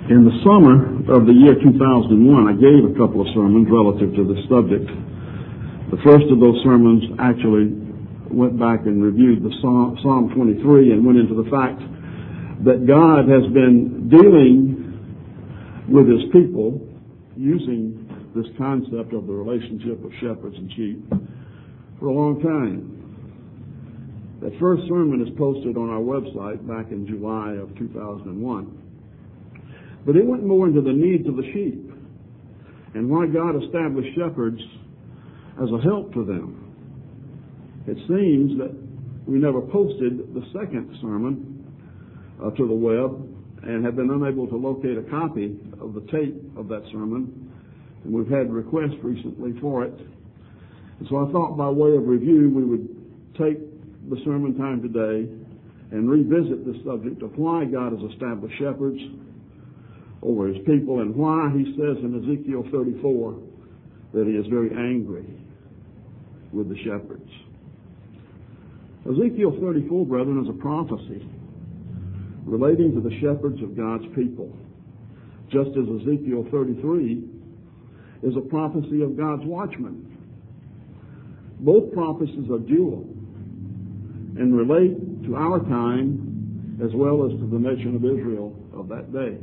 In the summer of the year 2001, I gave a couple of sermons relative to this subject. The first of those sermons actually went back and reviewed the Psalm 23 and went into the fact that God has been dealing with His people using this concept of the relationship of shepherds and sheep for a long time. That first sermon is posted on our website back in July of 2001. But it went more into the needs of the sheep and why God established shepherds as a help to them. It seems that we never posted the second sermon to the web and have been unable to locate a copy of the tape of that sermon. And we've had requests recently for it. And so I thought by way of review we would take the sermon time today and revisit the subject of why God has established shepherds over His people and why He says in Ezekiel 34 that He is very angry with the shepherds. Ezekiel 34, brethren, is a prophecy relating to the shepherds of God's people, just as Ezekiel 33 is a prophecy of God's watchmen. Both prophecies are dual and relate to our time as well as to the nation of Israel of that day.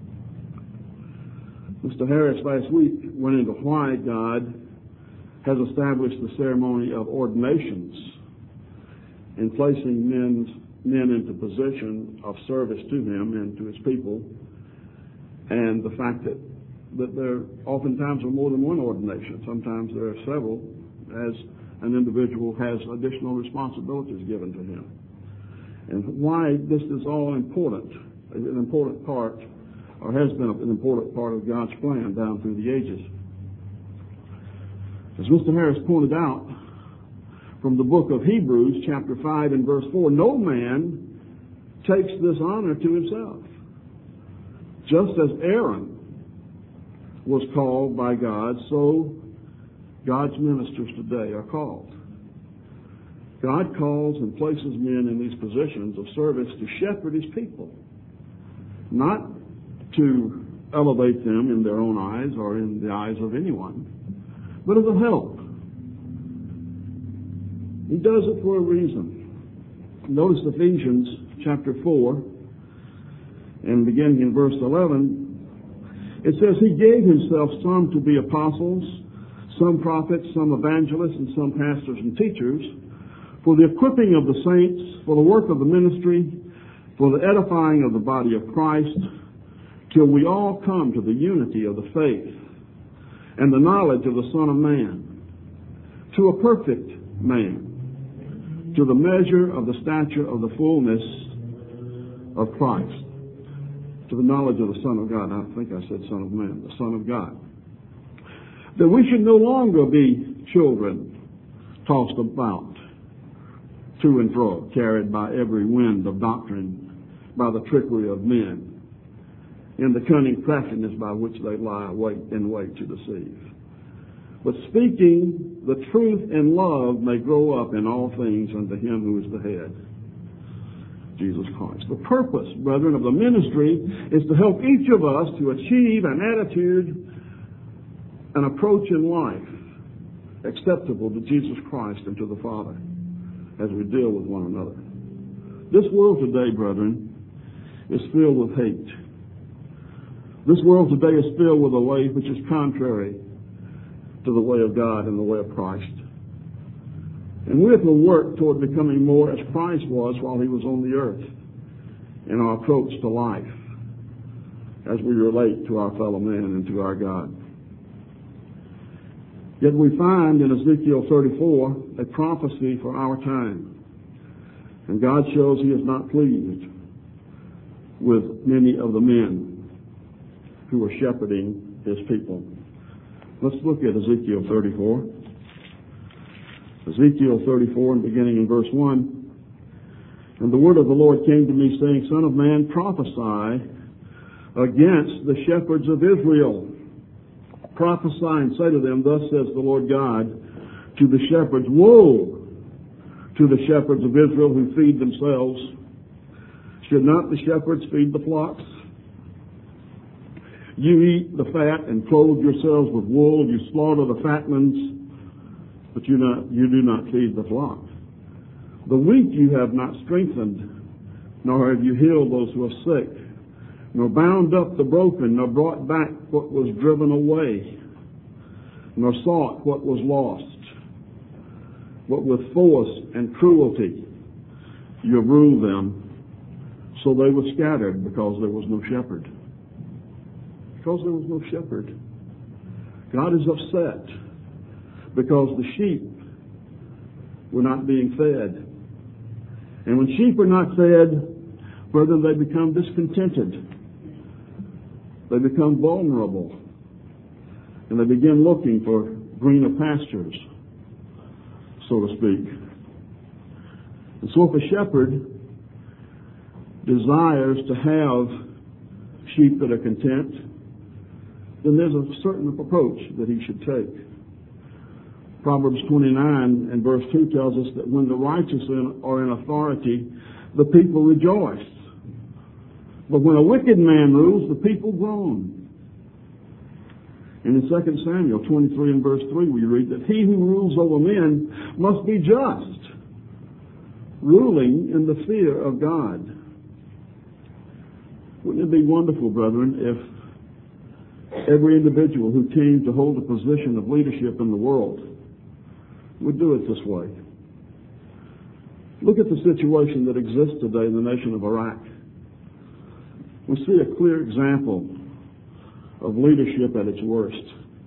Mr. Harris last week went into why God has established the ceremony of ordinations in placing men into position of service to Him and to His people, and the fact that there oftentimes are more than one ordination. Sometimes there are several, as an individual has additional responsibilities given to him. And why this is all important, an important part, or has been an important part of God's plan down through the ages. As Mr. Harris pointed out, from the book of Hebrews, chapter 5 and verse 4, no man takes this honor to himself. Just as Aaron was called by God, so God's ministers today are called. God calls and places men in these positions of service to shepherd His people, not to elevate them in their own eyes or in the eyes of anyone, but as a help. He does it for a reason. Notice Ephesians chapter 4, and beginning in verse 11, it says, He gave Himself some to be apostles, some prophets, some evangelists, and some pastors and teachers, for the equipping of the saints, for the work of the ministry, for the edifying of the body of Christ, till we all come to the unity of the faith and the knowledge of the Son of Man, to a perfect man, to the measure of the stature of the fullness of Christ, to the knowledge of the Son of God. I think I said Son of Man, the Son of God. That we should no longer be children tossed about to and fro, carried by every wind of doctrine, by the trickery of men, in the cunning craftiness by which they lie in wait to deceive. But speaking the truth in love may grow up in all things unto Him who is the head, Jesus Christ. The purpose, brethren, of the ministry is to help each of us to achieve an attitude, an approach in life acceptable to Jesus Christ and to the Father as we deal with one another. This world today, brethren, is filled with hate. This world today is filled with a way which is contrary to the way of God and the way of Christ. And we have to work toward becoming more as Christ was while He was on the earth in our approach to life as we relate to our fellow man and to our God. Yet we find in Ezekiel 34 a prophecy for our time. And God shows He is not pleased with many of the men who are shepherding His people. Let's look at Ezekiel 34. Ezekiel 34, and beginning in verse 1. And the word of the Lord came to me, saying, Son of man, prophesy against the shepherds of Israel. Prophesy and say to them, Thus says the Lord God to the shepherds, Woe to the shepherds of Israel who feed themselves. Should not the shepherds feed the flocks? You eat the fat and clothe yourselves with wool. You slaughter the fatlings, but you do not feed the flock. The weak you have not strengthened, nor have you healed those who are sick, nor bound up the broken, nor brought back what was driven away, nor sought what was lost. But with force and cruelty you have ruled them, so they were scattered because there was no shepherd. Because there was no shepherd. God is upset because the sheep were not being fed. And when sheep are not fed, brethren, they become discontented. They become vulnerable. And they begin looking for greener pastures, so to speak. And so if a shepherd desires to have sheep that are content, then there's a certain approach that he should take. Proverbs 29 and verse 2 tells us that when the righteous are in authority, the people rejoice. But when a wicked man rules, the people groan. And in 2 Samuel 23 and verse 3 we read that he who rules over men must be just, ruling in the fear of God. Wouldn't it be wonderful, brethren, if every individual who came to hold a position of leadership in the world would do it this way? Look at the situation that exists today in the nation of Iraq. We see a clear example of leadership at its worst.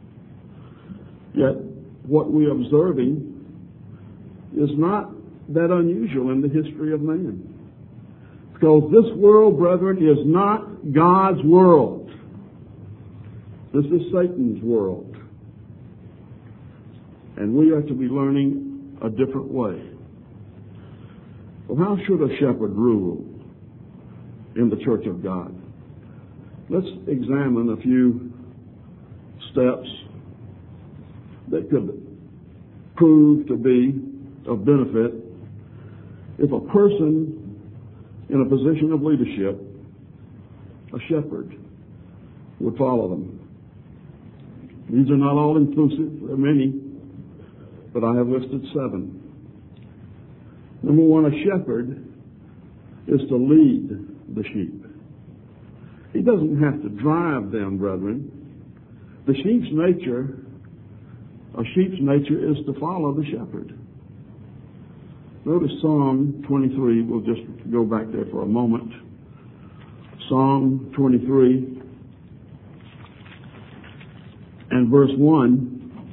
Yet what we are observing is not that unusual in the history of man. Because this world, brethren, is not God's world. This is Satan's world. And we are to be learning a different way. Well, how should a shepherd rule in the church of God? Let's examine a few steps that could prove to be of benefit if a person in a position of leadership, a shepherd, would follow them. These are not all inclusive. There are many, but I have listed 7. Number 1, a shepherd is to lead the sheep. He doesn't have to drive them, brethren. A sheep's nature is to follow the shepherd. Notice Psalm 23. We'll just go back there for a moment. Psalm 23 and verse 1.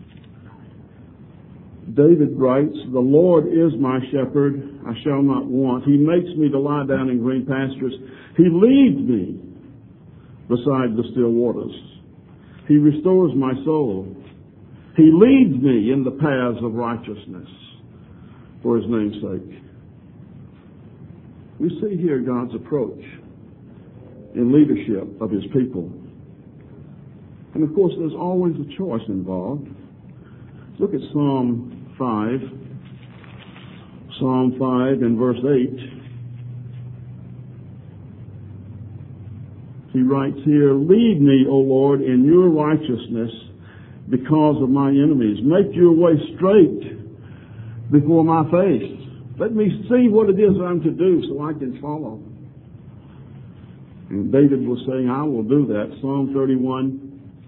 David writes, "The Lord is my shepherd, I shall not want. He makes me to lie down in green pastures. He leads me beside the still waters. He restores my soul. He leads me in the paths of righteousness for his name's sake." We see here God's approach in leadership of his people. And of course, there's always a choice involved. Look at Psalm 5. Psalm 5 and verse 8. He writes here, "Lead me, O Lord, in your righteousness because of my enemies. Make your way straight before my face. Let me see what it is I'm to do so I can follow." And David was saying, I will do that. Psalm 31.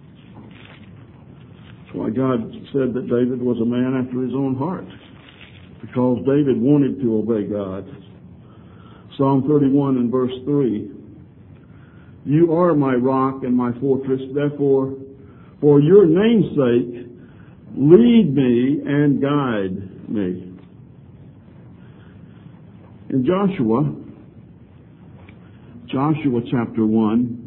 That's why God said that David was a man after his own heart, because David wanted to obey God. Psalm 31 and verse 3. "You are my rock and my fortress, therefore, for your name's sake, lead me and guide me." In Joshua chapter 1,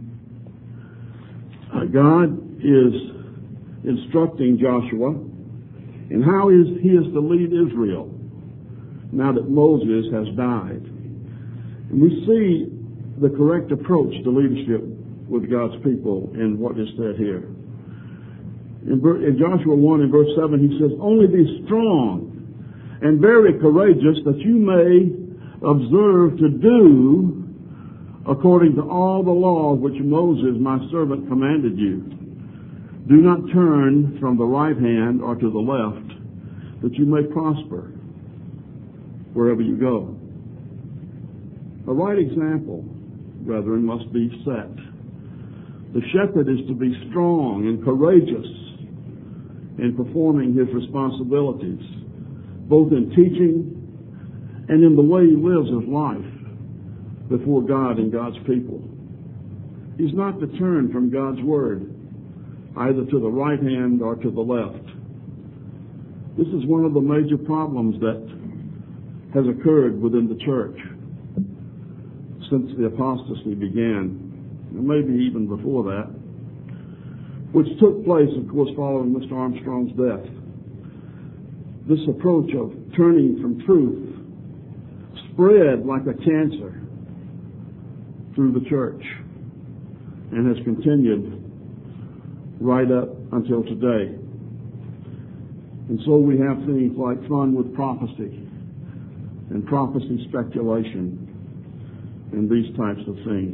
God is instructing Joshua in how he is to lead Israel now that Moses has died. And we see the correct approach to leadership with God's people in what is said here. In Joshua 1 and verse 7, he says, "Only be strong and very courageous, that you may observe to do according to all the law which Moses my servant commanded you. Do not turn from the right hand or to the left, that you may prosper wherever you go. A right example, brethren, must be set. The shepherd is to be strong and courageous in performing his responsibilities, both in teaching and in the way he lives his life before God and God's people. He's not to turn from God's word, either to the right hand or to the left. This is one of the major problems that has occurred within the church since the apostasy began, and maybe even before that, which took place, of course, following Mr. Armstrong's death. This approach of turning from truth spread like a cancer through the church and has continued right up until today. And so we have things like fun with prophecy and prophecy speculation and these types of things.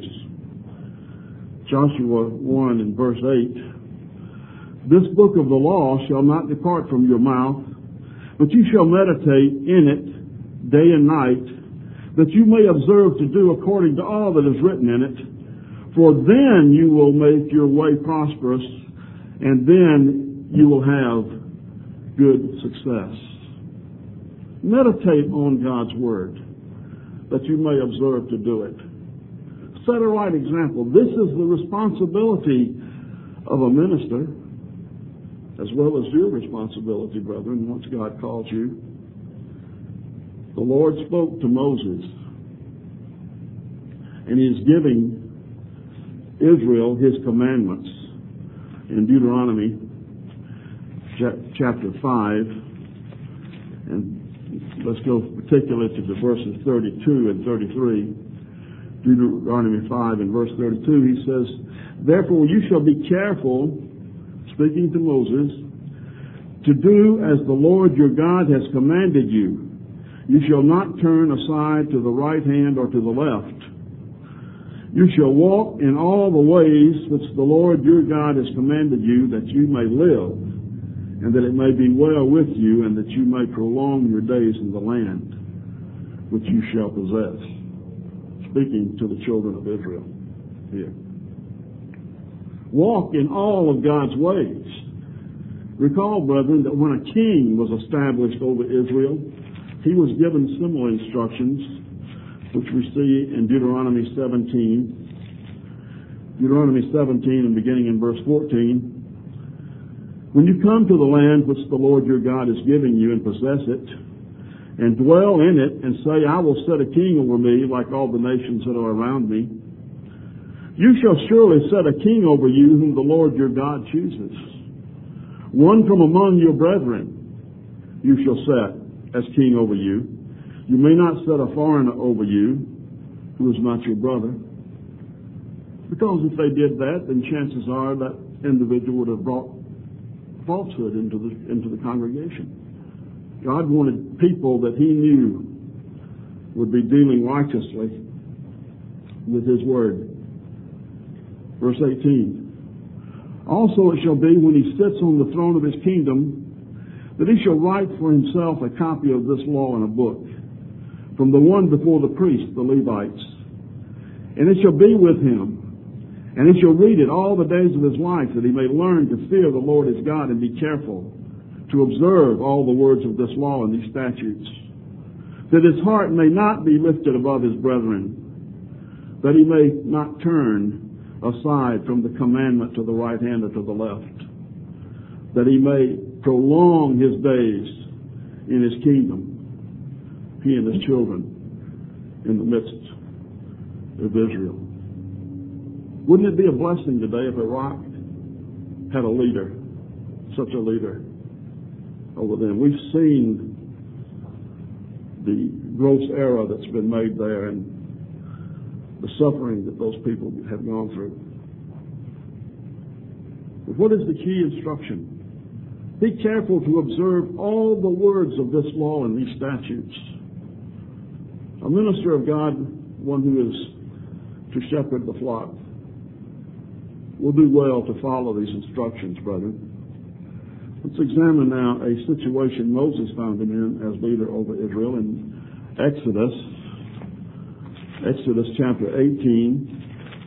Joshua 1 and verse 8, this book of the law shall not depart from your mouth, but you shall meditate in it day and night, that you may observe to do according to all that is written in it. For then you will make your way prosperous, and then you will have good success. Meditate on God's word, that you may observe to do it. Set a right example. This is the responsibility of a minister, as well as your responsibility, brethren, once God calls you. The Lord spoke to Moses, and he is giving Israel his commandments in Deuteronomy chapter 5, and let's go particularly to the verses 32 and 33. Deuteronomy 5 and verse 32, he says, therefore you shall be careful, speaking to Moses, to do as the Lord your God has commanded you. You shall not turn aside to the right hand or to the left. You shall walk in all the ways which the Lord your God has commanded you, that you may live, and that it may be well with you, and that you may prolong your days in the land which you shall possess. Speaking to the children of Israel here. Walk in all of God's ways. Recall, brethren, that when a king was established over Israel, he was given similar instructions, which we see in Deuteronomy 17. Deuteronomy 17 and beginning in verse 14. When you come to the land which the Lord your God is giving you and possess it, and dwell in it, and say, I will set a king over me like all the nations that are around me, you shall surely set a king over you whom the Lord your God chooses. One from among your brethren you shall set as king over you. You may not set a foreigner over you who is not your brother. Because if they did that, then chances are that individual would have brought falsehood into the congregation. God wanted people that he knew would be dealing righteously with his word. Verse 18. Also it shall be when he sits on the throne of his kingdom, that he shall write for himself a copy of this law in a book, from the one before the priests, the Levites. And it shall be with him, and he shall read it all the days of his life, that he may learn to fear the Lord his God and be careful to observe all the words of this law and these statutes, that his heart may not be lifted above his brethren, that he may not turn aside from the commandment to the right hand or to the left, that he may prolong his days in his kingdom, he and his children in the midst of Israel. Wouldn't it be a blessing today if Iraq had a leader, such a leader over them? We've seen the gross error that's been made there and the suffering that those people have gone through. But what is the key instruction? Be careful to observe all the words of this law and these statutes. A minister of God, one who is to shepherd the flock. We'll do well to follow these instructions, brethren. Let's examine now a situation Moses found him in as leader over Israel in Exodus chapter 18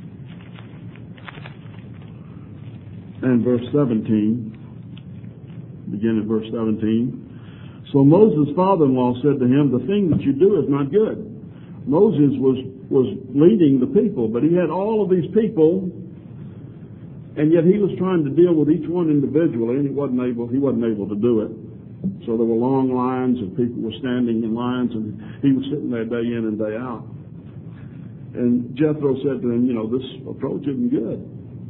and verse 17. Begin at verse 17. So Moses' father-in-law said to him, "The thing that you do is not good." Moses was leading the people, but he had all of these people, and yet he was trying to deal with each one individually, and he wasn't able to do it. So there were long lines, and people were standing in lines, and he was sitting there day in and day out. And Jethro said to him, this approach isn't good.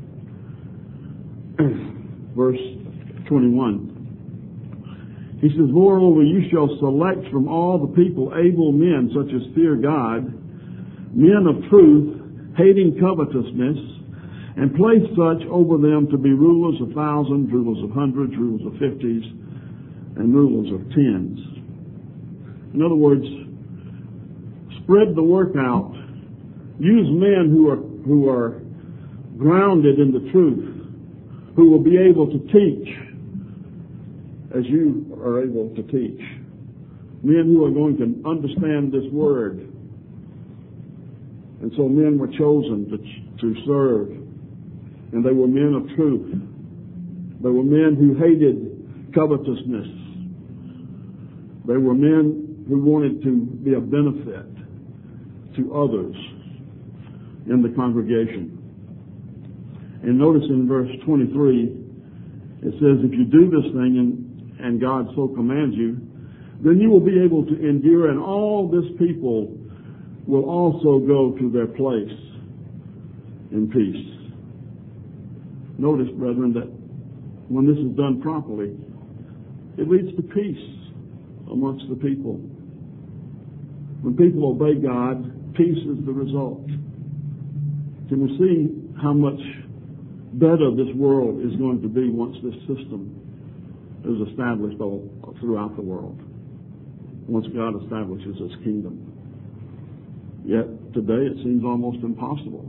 Verse 21. He says, "Moreover, you shall select from all the people able men, such as fear God, men of truth, hating covetousness, and place such over them to be rulers of thousands, rulers of hundreds, rulers of fifties, and rulers of tens." In other words, spread the work out. Use men who are grounded in the truth, who will be able to teach as you are able to teach. Men who are going to understand this word. And so men were chosen to serve. And they were men of truth. They were men who hated covetousness. They were men who wanted to be a benefit to others in the congregation. And notice in verse 23, it says, "If you do this thing and God so commands you, then you will be able to endure, and all this people will also go to their place in peace." Notice, brethren, that when this is done properly, it leads to peace amongst the people. When people obey God, peace is the result. Can we see how much better this world is going to be once this system is established all throughout the world, once God establishes His kingdom? Yet today it seems almost impossible.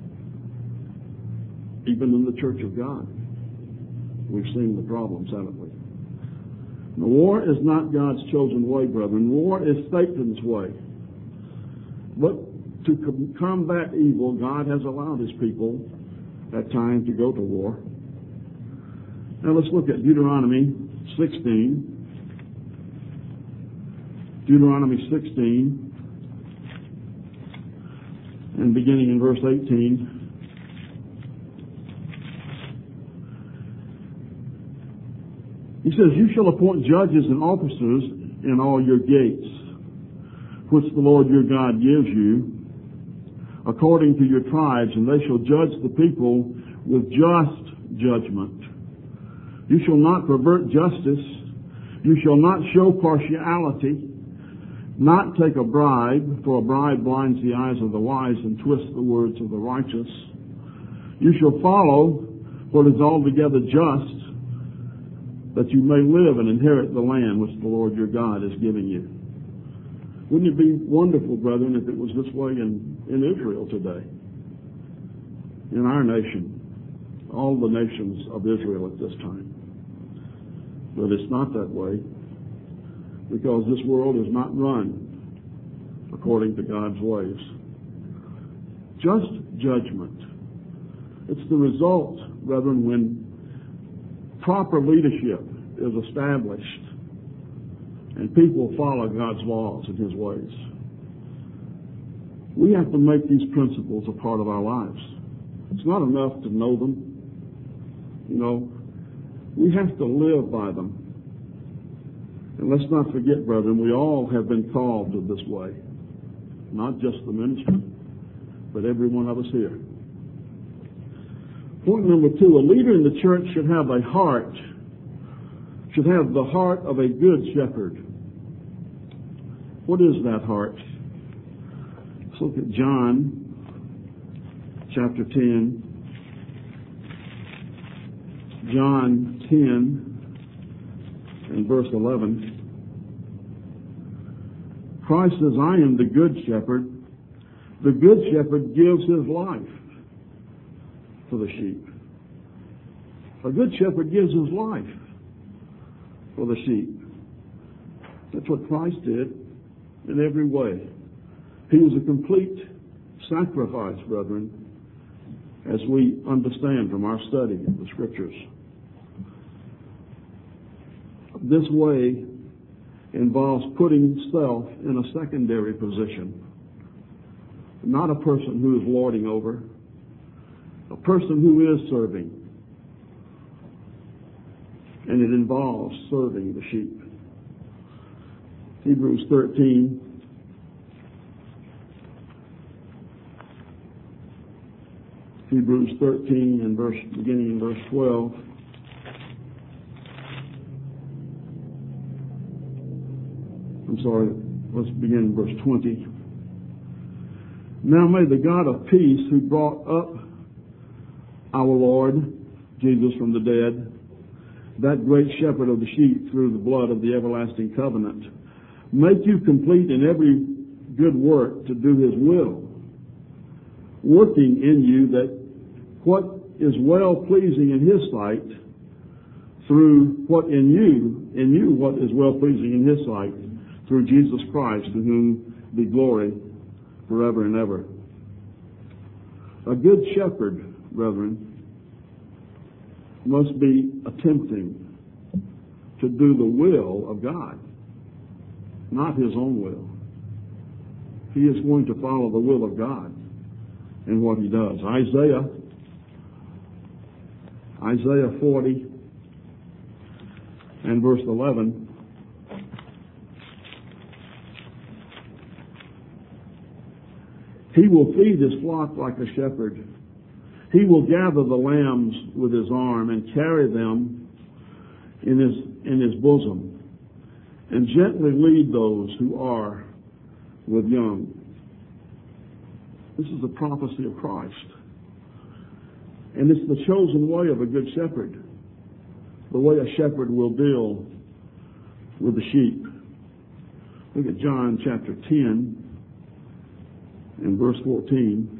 Even in the Church of God, we've seen the problems, haven't we? The war is not God's chosen way, brethren. War is Satan's way. But to combat evil, God has allowed His people at times to go to war. Now let's look at Deuteronomy 16. Deuteronomy 16, and beginning in verse 18. He says, "You shall appoint judges and officers in all your gates, which the Lord your God gives you, according to your tribes, and they shall judge the people with just judgment. You shall not pervert justice. You shall not show partiality, not take a bribe, for a bribe blinds the eyes of the wise and twists the words of the righteous. You shall follow what is altogether just, that you may live and inherit the land which the Lord your God is giving you." Wouldn't it be wonderful, brethren, if it was this way in Israel today? In our nation, all the nations of Israel at this time. But it's not that way, because this world is not run according to God's ways. Just judgment. It's the result, brethren, when proper leadership is established and people follow God's laws and His ways. We have to make these principles a part of our lives. It's not enough to know them. We have to live by them. And let's not forget, brethren, we all have been called to this way. Not just the ministry, but every one of us here. Point number 2, a leader in the church should have the heart of a good shepherd. What is that heart? Let's look at John chapter 10. John 10 and verse 11. Christ says, "I am the good shepherd. The good shepherd gives his life for the sheep. A good shepherd gives his life for the sheep. That's what Christ did in every way. He was a complete sacrifice, brethren, as we understand from our study of the Scriptures. This way involves putting self in a secondary position. Not a person who is lording over, a person who is serving. And it involves serving the sheep. Hebrews 13. Hebrews 13 and beginning in verse 12. I'm sorry, let's begin in verse 20. Now may the God of peace, who brought up our Lord Jesus from the dead, that great shepherd of the sheep through the blood of the everlasting covenant, make you complete in every good work to do his will, working in you that what is well pleasing in his sight, through what in you what is well pleasing in his sight, through Jesus Christ, to whom be glory forever and ever. A good shepherd, brethren, must be attempting to do the will of God, not his own will. He is going to follow the will of God in what he does. Isaiah 40 and verse 11. He will feed his flock like a shepherd. He will gather the lambs with his arm and carry them in his bosom, and gently lead those who are with young. This is the prophecy of Christ. And it's the chosen way of a good shepherd, the way a shepherd will deal with the sheep. Look at John chapter 10 and verse 14.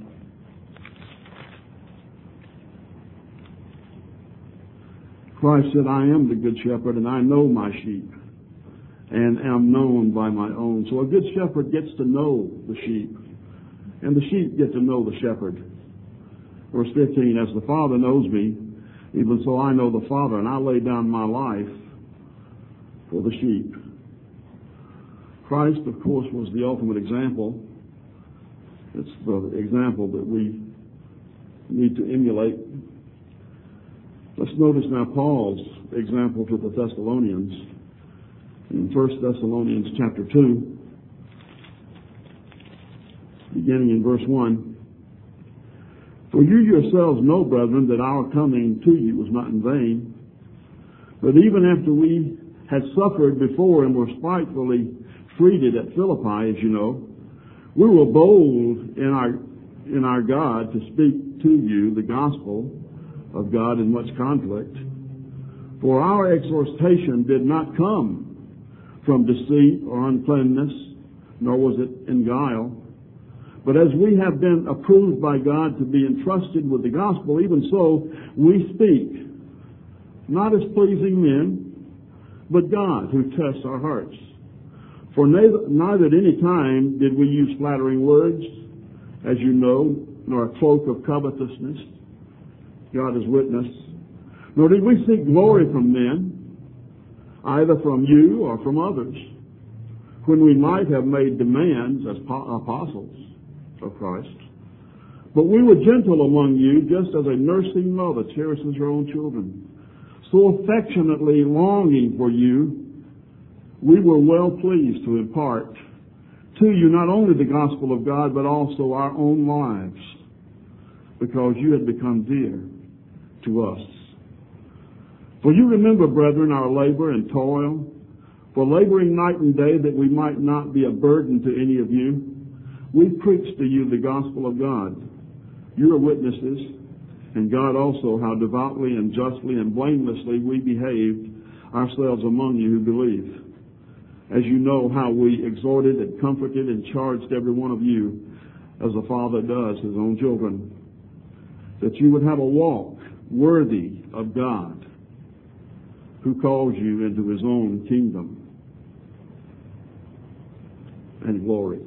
Christ said, I am the good shepherd, and I know my sheep, and am known by my own. So a good shepherd gets to know the sheep, and the sheep get to know the shepherd. Verse 15, as the Father knows me, even so I know the Father, and I lay down my life for the sheep. Christ, of course, was the ultimate example. It's the example that we need to emulate. Let's notice now Paul's example to the Thessalonians in 1 Thessalonians chapter 2, beginning in verse 1. For you yourselves know, brethren, that our coming to you was not in vain. But even after we had suffered before and were spitefully treated at Philippi, as you know, we were bold in our God to speak to you the gospel of God in much conflict. For our exhortation did not come from deceit or uncleanness, nor was it in guile. But as we have been approved by God to be entrusted with the gospel, even so we speak, not as pleasing men, but God who tests our hearts. For neither at any time did we use flattering words, as you know, nor a cloak of covetousness. God is witness. Nor did we seek glory from men, either from you or from others, when we might have made demands as apostles of Christ. But we were gentle among you, just as a nursing mother cherishes her own children. So affectionately longing for you, we were well pleased to impart to you not only the gospel of God, but also our own lives, because you had become dear to us. For you remember, brethren, our labor and toil, for laboring night and day that we might not be a burden to any of you. We preached to you the gospel of God. You are witnesses, and God also, how devoutly and justly and blamelessly we behaved ourselves among you who believe. As you know how we exhorted and comforted and charged every one of you as a father does his own children, that you would have a walk worthy of God, who calls you into his own kingdom and glory.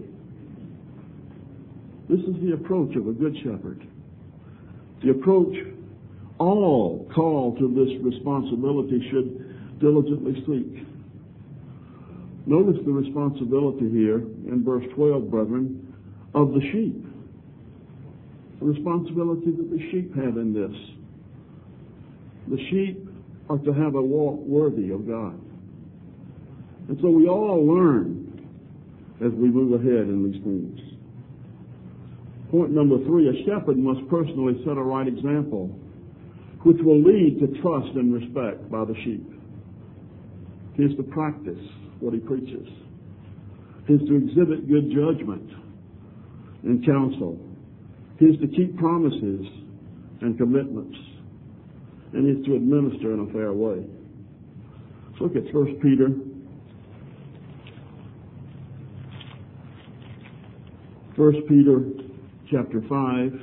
This is the approach of a good shepherd. The approach all called to this responsibility should diligently seek. Notice the responsibility here in verse 12, brethren, of the sheep. The responsibility that the sheep have in this. The sheep are to have a walk worthy of God. And so we all learn as we move ahead in these things. Point number 3, a shepherd must personally set a right example, which will lead to trust and respect by the sheep. He is to practice what he preaches. He is to exhibit good judgment and counsel. He is to keep promises and commitments. And he is to administer in a fair way. Let's look at 1 Peter. 1 Peter chapter 5.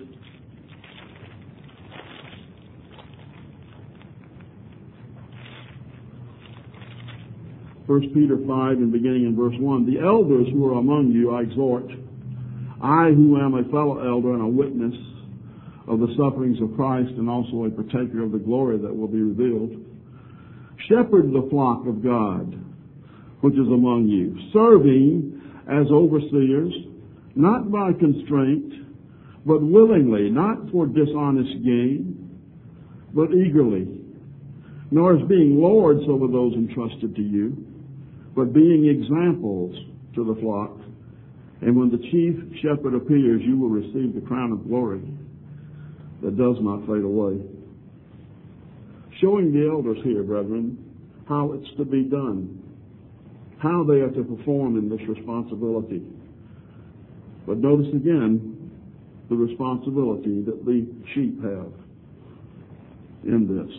First Peter 5 and beginning in verse 1. The elders who are among you I exhort, I who am a fellow elder and a witness of the sufferings of Christ and also a partaker of the glory that will be revealed, shepherd the flock of God which is among you, serving as overseers, not by constraint, but willingly, not for dishonest gain, but eagerly, nor as being lords over those entrusted to you, but being examples to the flock. And when the chief shepherd appears, you will receive the crown of glory that does not fade away. Showing the elders here, brethren, how it's to be done, how they are to perform in this responsibility. But notice again the responsibility that the sheep have in this.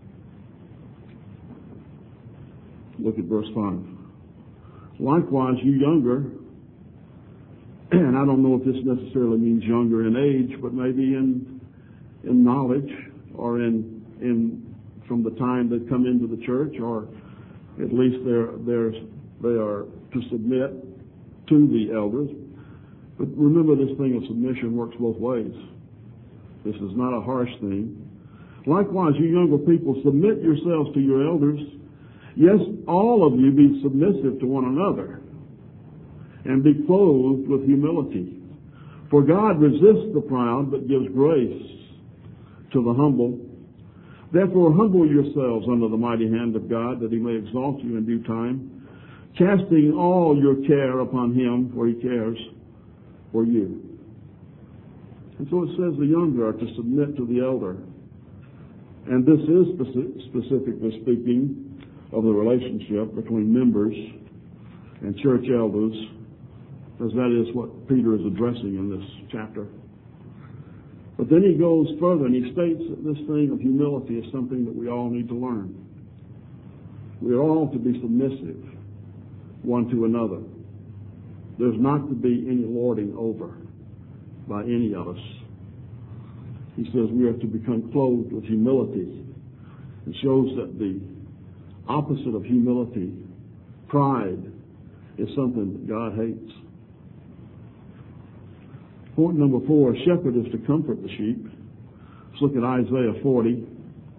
Look at verse 5. Likewise, you younger, and I don't know if this necessarily means younger in age, but maybe in knowledge or in from the time they come into the church, or at least they are to submit to the elders. But remember, this thing of submission works both ways. This is not a harsh thing. Likewise, you younger people, submit yourselves to your elders. Yes, all of you be submissive to one another and be clothed with humility. For God resists the proud, but gives grace to the humble. Therefore, humble yourselves under the mighty hand of God, that he may exalt you in due time, casting all your care upon him, for he cares for you. And so it says the younger are to submit to the elder. And this is specifically speaking of the relationship between members and church elders, as that is what Peter is addressing in this chapter. But then he goes further and he states that this thing of humility is something that we all need to learn. We are all to be submissive one to another. There's not to be any lording over by any of us. He says we are to become clothed with humility. It shows that the opposite of humility, pride, is something that God hates. Point number 4, a shepherd is to comfort the sheep. Let's look at Isaiah 40.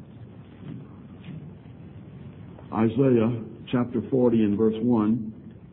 Isaiah chapter 40 and verse 1.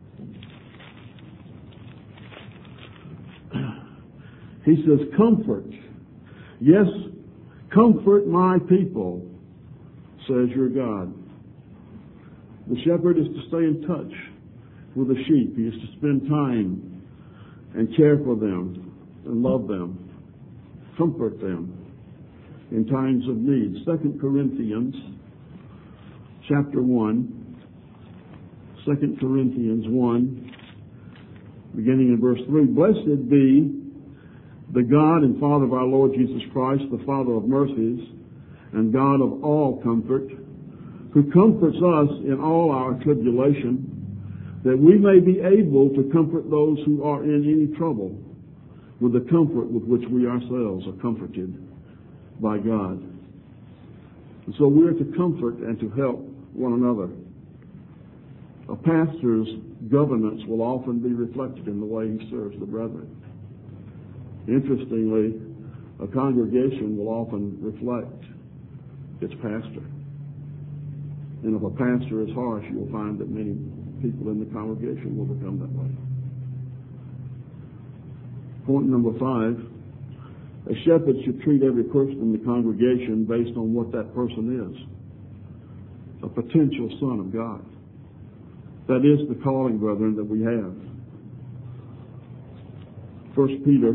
He says, comfort. Yes, comfort my people, says your God. The shepherd is to stay in touch with the sheep. He is to spend time and care for them and love them, comfort them in times of need. 2 Corinthians chapter 1, 2 Corinthians 1, beginning in verse 3. Blessed be the God and Father of our Lord Jesus Christ, the Father of mercies and God of all comfort, who comforts us in all our tribulation, that we may be able to comfort those who are in any trouble with the comfort with which we ourselves are comforted by God. And so we're to comfort and to help one another. A pastor's governance will often be reflected in the way he serves the brethren. Interestingly, a congregation will often reflect its pastor. And if a pastor is harsh, you'll find that many people in the congregation will become that way. Point number 5, a shepherd should treat every person in the congregation based on what that person is. A potential son of God. That is the calling, brethren, that we have. 1 Peter.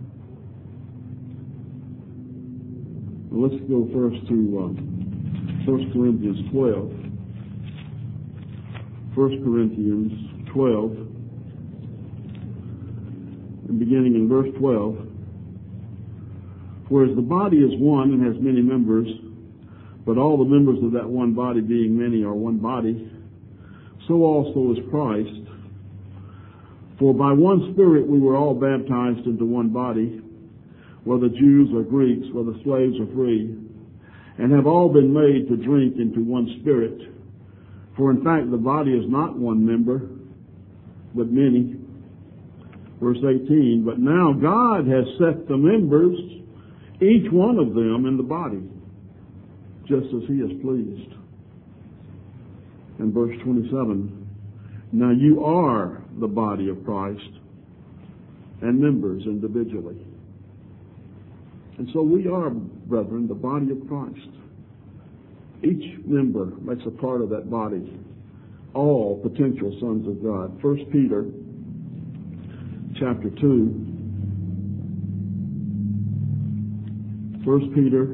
Let's go first to 1 Corinthians 12. 1 Corinthians 12, and beginning in verse 12. Whereas the body is one and has many members, but all the members of that one body being many are one body, so also is Christ. For by one Spirit we were all baptized into one body, whether Jews or Greeks, whether slaves or free, and have all been made to drink into one Spirit. For in fact the body is not one member, but many. Verse 18, but now God has set the members, each one of them, in the body, just as he is pleased. And verse 27, now you are the body of Christ and members individually. And so we are, brethren, the body of Christ. Each member makes a part of that body, all potential sons of God. 1 Peter chapter 2. 1 Peter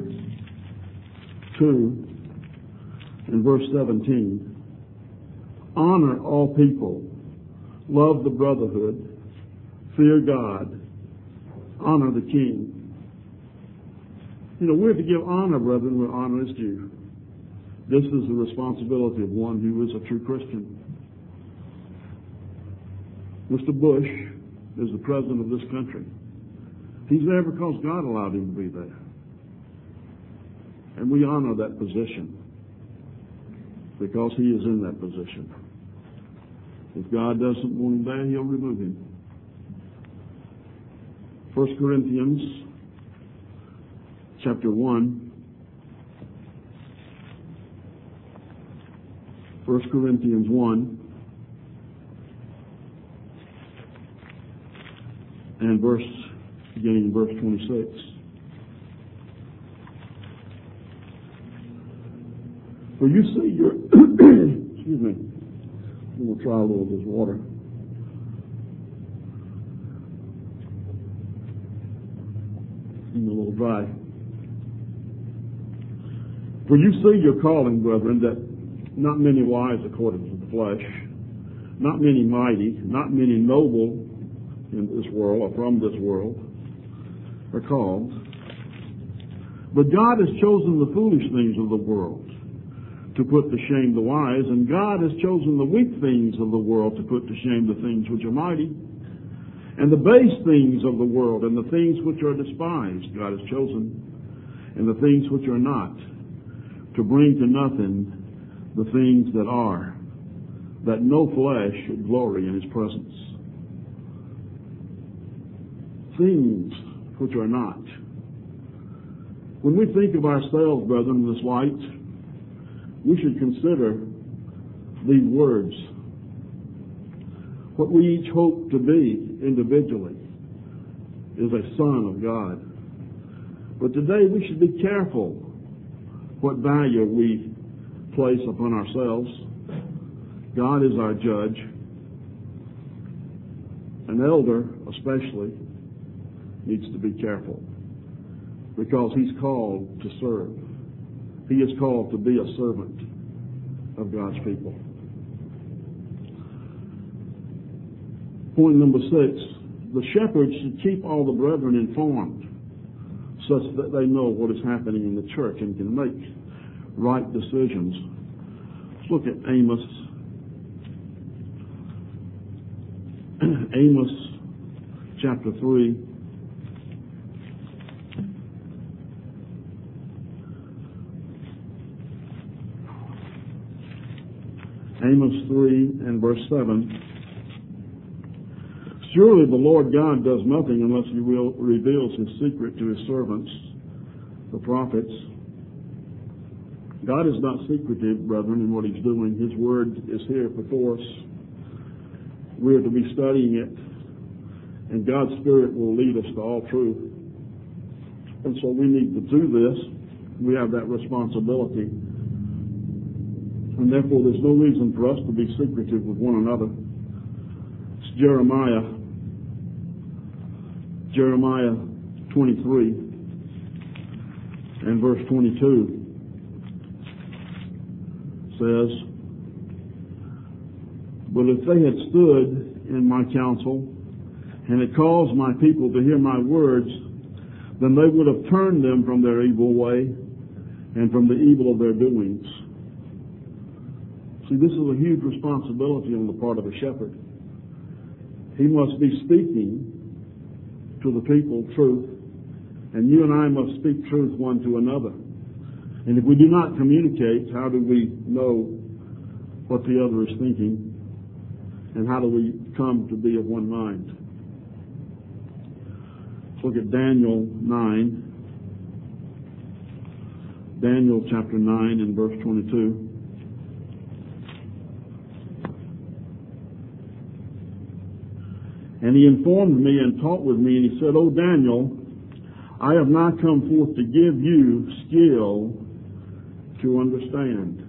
2 and verse 17. Honor all people, love the brotherhood, fear God, honor the king. You know, we're to give honor, brethren, where honor is due. This is the responsibility of one who is a true Christian. Mr. Bush is the president of this country. He's there because God allowed him to be there. And we honor that position because he is in that position. If God doesn't want him there, he'll remove him. 1 Corinthians chapter 1. 1 Corinthians 1 and beginning in verse 26. For you see your excuse me. We'll try a little of this water. It's a little dry. For you see your calling, brethren, that not many wise according to the flesh, not many mighty, not many noble in this world or from this world are called. But God has chosen the foolish things of the world to put to shame the wise, and God has chosen the weak things of the world to put to shame the things which are mighty, and the base things of the world and the things which are despised God has chosen, and the things which are not, to bring to nothing the things that are, that no flesh should glory in his presence. Things which are not. When we think of ourselves, brethren, in this light, we should consider these words. What we each hope to be individually is a son of God. But today we should be careful what value we place upon ourselves. God is our judge. An elder, especially, needs to be careful because he's called to serve. He is called to be a servant of God's people. Point number 6, the shepherd should keep all the brethren informed such that they know what is happening in the church and can make right decisions. Let's look at Amos. Amos chapter 3 Amos 3 and verse 7. Surely the Lord God does nothing unless he reveals his secret to his servants, the prophets. God is not secretive, brethren, in what he's doing. His word is here before us. We are to be studying it, and God's Spirit will lead us to all truth. And so we need to do this. We have that responsibility. And therefore there's no reason for us to be secretive with one another. It's Jeremiah 23 and verse 22 says, but if they had stood in my counsel and had caused my people to hear my words, then they would have turned them from their evil way and from the evil of their doings. See, this is a huge responsibility on the part of a shepherd. He must be speaking to the people truth, and you and I must speak truth one to another. And if we do not communicate, how do we know what the other is thinking? And how do we come to be of one mind? Let's look at Daniel 9. Daniel chapter 9 and verse 22. And he informed me and talked with me, and he said, O Daniel, I have not come forth to give you skill to understand.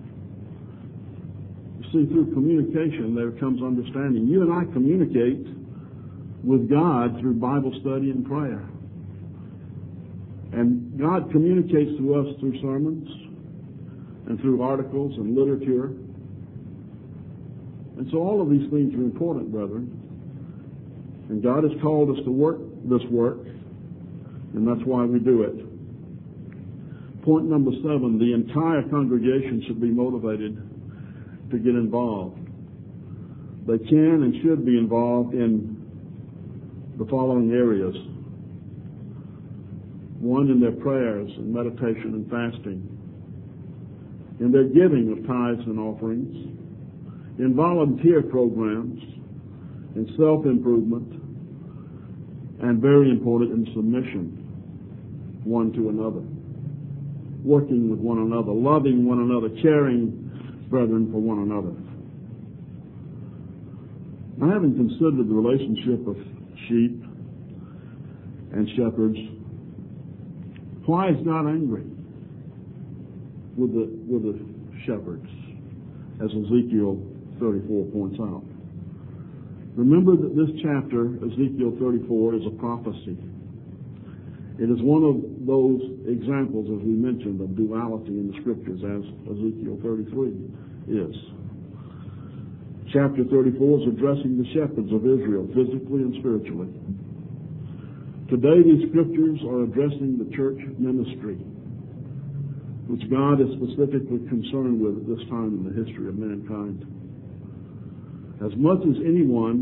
You see, through communication there comes understanding. You and I communicate with God through Bible study and prayer. And God communicates to us through sermons and through articles and literature. And so all of these things are important, brethren. And God has called us to work this work, and that's why we do it. Point number 7, the entire congregation should be motivated to get involved. They can and should be involved in the following areas. 1, in their prayers and meditation and fasting. In their giving of tithes and offerings. In volunteer programs. In self-improvement, and very important, in submission one to another, working with one another, loving one another, caring, brethren, for one another. Now, having considered the relationship of sheep and shepherds, why is God angry with the shepherds, as Ezekiel 34 points out? Remember that this chapter, Ezekiel 34, is a prophecy. It is one of those examples, as we mentioned, of duality in the Scriptures, as Ezekiel 33 is. Chapter 34 is addressing the shepherds of Israel, physically and spiritually. Today, these Scriptures are addressing the church ministry, which God is specifically concerned with at this time in the history of mankind. As much as anyone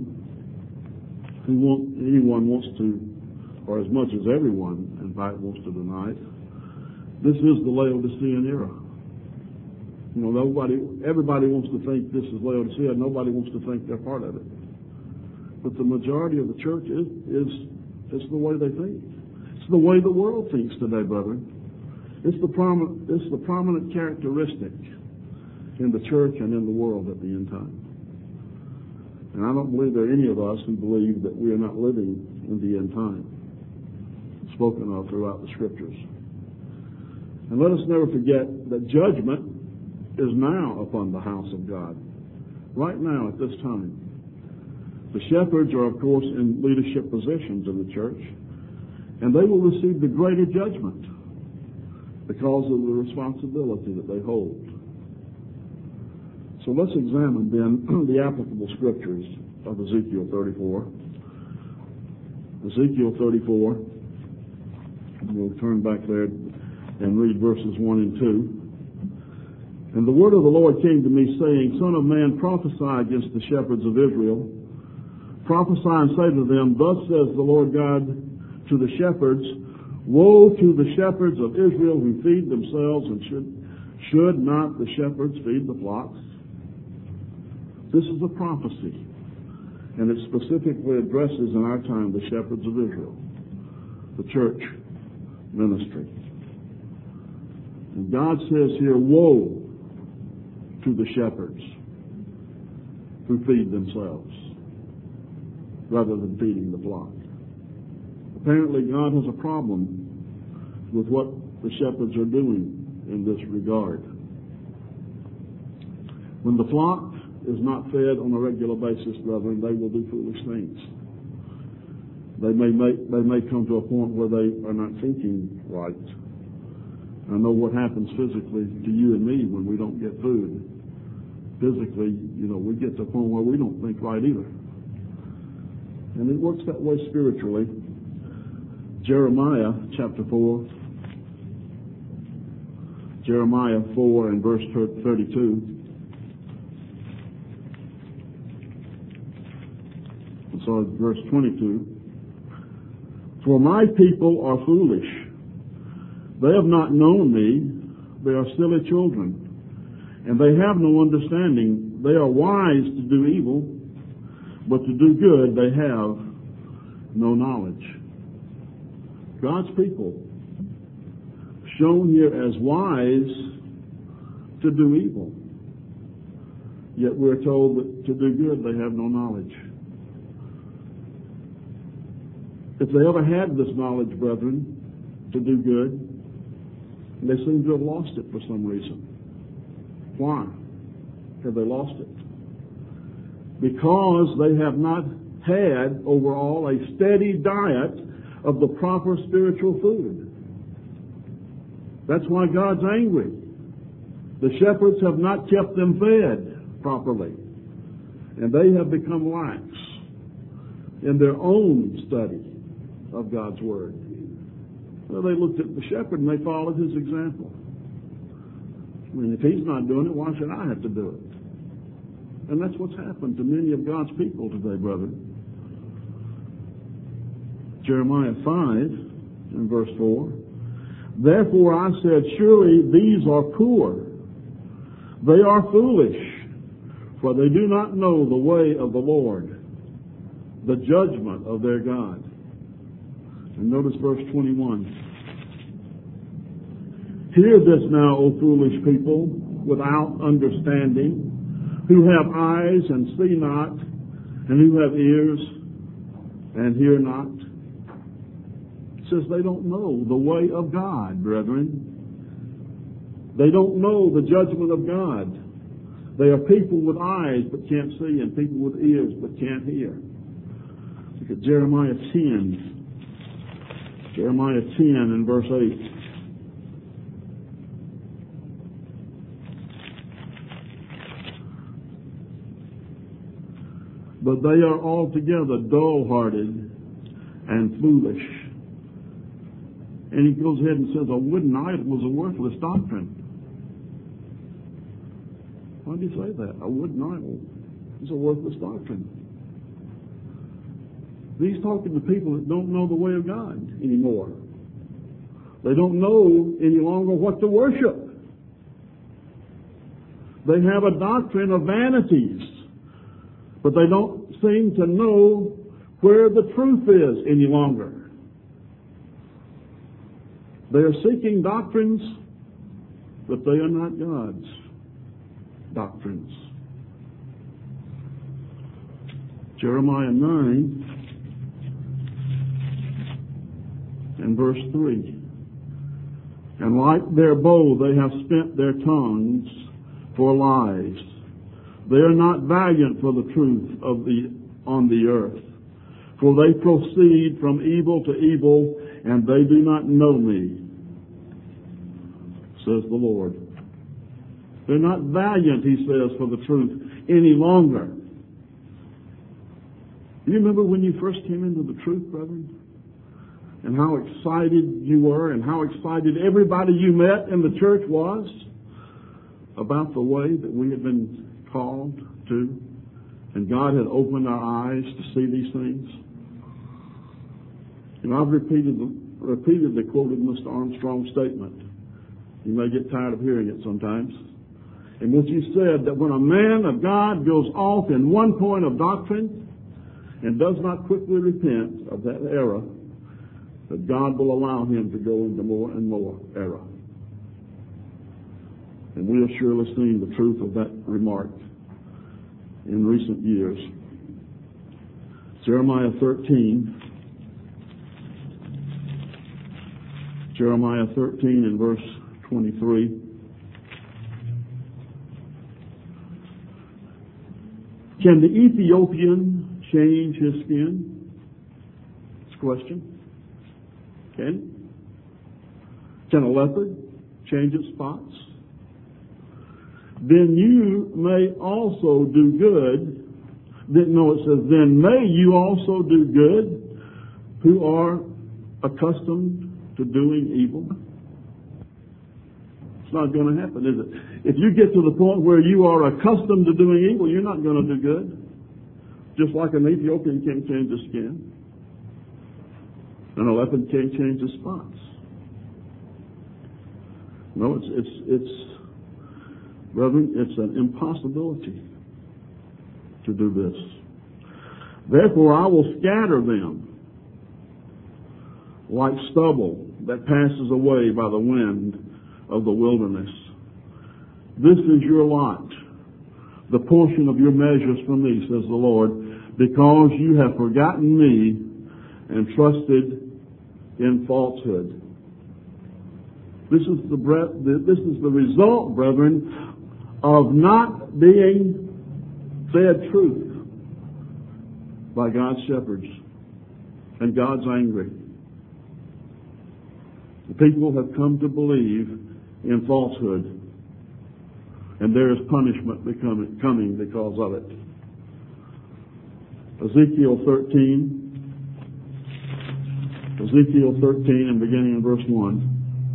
wants to, or as much as everyone, in fact, wants to deny it, this is the Laodicean era. You know, everybody wants to think this is Laodicea. Nobody wants to think they're part of it. But the majority of the church is the way they think. It's the way the world thinks today, brethren. It's the prominent characteristic in the church and in the world at the end time. And I don't believe there are any of us who believe that we are not living in the end time, spoken of throughout the Scriptures. And let us never forget that judgment is now upon the house of God, right now at this time. The shepherds are, of course, in leadership positions in the church, and they will receive the greater judgment because of the responsibility that they hold. So let's examine then the applicable Scriptures of Ezekiel 34. Ezekiel 34, we'll turn back there and read verses 1 and 2. And the word of the Lord came to me, saying, Son of man, prophesy against the shepherds of Israel. Prophesy and say to them, Thus says the Lord God to the shepherds, Woe to the shepherds of Israel who feed themselves, and should not the shepherds feed the flocks? This is a prophecy, and it specifically addresses in our time the shepherds of Israel, the church ministry. And God says here, woe to the shepherds who feed themselves rather than feeding the flock. Apparently God has a problem with what the shepherds are doing in this regard. When the flock is not fed on a regular basis, brethren, they will do foolish things. They may come to a point where they are not thinking right. I know what happens physically to you and me when we don't get food. Physically, we get to a point where we don't think right either. And it works that way spiritually. Jeremiah chapter 4. Jeremiah 4 and verse 32. Verse 22. For my people are foolish. They have not known me. They are silly children. And they have no understanding. They are wise to do evil, but to do good they have no knowledge. God's people, shown here as wise to do evil. Yet we're told that to do good they have no knowledge. If they ever had this knowledge, brethren, to do good, they seem to have lost it for some reason. Why have they lost it? Because they have not had overall a steady diet of the proper spiritual food. That's why God's angry. The shepherds have not kept them fed properly, and they have become lax in their own study of God's Word. Well, they looked at the shepherd and they followed his example. I mean, if he's not doing it, why should I have to do it? And that's what's happened to many of God's people today, brother. Jeremiah 5 and verse 4. Therefore I said, surely these are poor. They are foolish, for they do not know the way of the Lord, the judgment of their God. And notice verse 21. Hear this now, O foolish people, without understanding, who have eyes and see not, and who have ears and hear not. It says they don't know the way of God, brethren. They don't know the judgment of God. They are people with eyes but can't see, and people with ears but can't hear. Look at Jeremiah 10. Jeremiah 10 and verse 8. But they are altogether dull-hearted and foolish. And he goes ahead and says a wooden idol is a worthless doctrine. Why do you say that? A wooden idol is a worthless doctrine. He's talking to people that don't know the way of God anymore. They don't know any longer what to worship. They have a doctrine of vanities, but they don't seem to know where the truth is any longer. They are seeking doctrines, but they are not God's doctrines. Jeremiah 9 and verse 3. And like their bow they have spent their tongues for lies. They are not valiant for the truth on the earth. For they proceed from evil to evil, and they do not know me, says the Lord. They're not valiant, he says, for the truth any longer. Do you remember when you first came into the truth, brethren? And how excited you were, and how excited everybody you met in the church was about the way that we had been called to, and God had opened our eyes to see these things. And I've repeatedly quoted Mr. Armstrong's statement. You may get tired of hearing it sometimes. in which he said that when a man of God goes off in one point of doctrine and does not quickly repent of that error, that God will allow him to go into more and more error. And we have surely seen the truth of that remark in recent years. Jeremiah 13. Jeremiah 13 and verse 23. Can the Ethiopian change his skin? It's a question. Can a leopard change its spots? Then you may also do good. It says, then may you also do good who are accustomed to doing evil. It's not going to happen, is it? If you get to the point where you are accustomed to doing evil, you're not going to do good. Just like an Ethiopian can't change his skin, and a leopard can't change his spots. No, brethren, it's an impossibility to do this. Therefore, I will scatter them like stubble that passes away by the wind of the wilderness. This is your lot, the portion of your measures from me, says the Lord, because you have forgotten me and trusted in falsehood. This is the result, brethren, of not being fed truth by God's shepherds, and God's angry. The people have come to believe in falsehood, and there is punishment coming because of it. Ezekiel 13 and beginning in verse 1.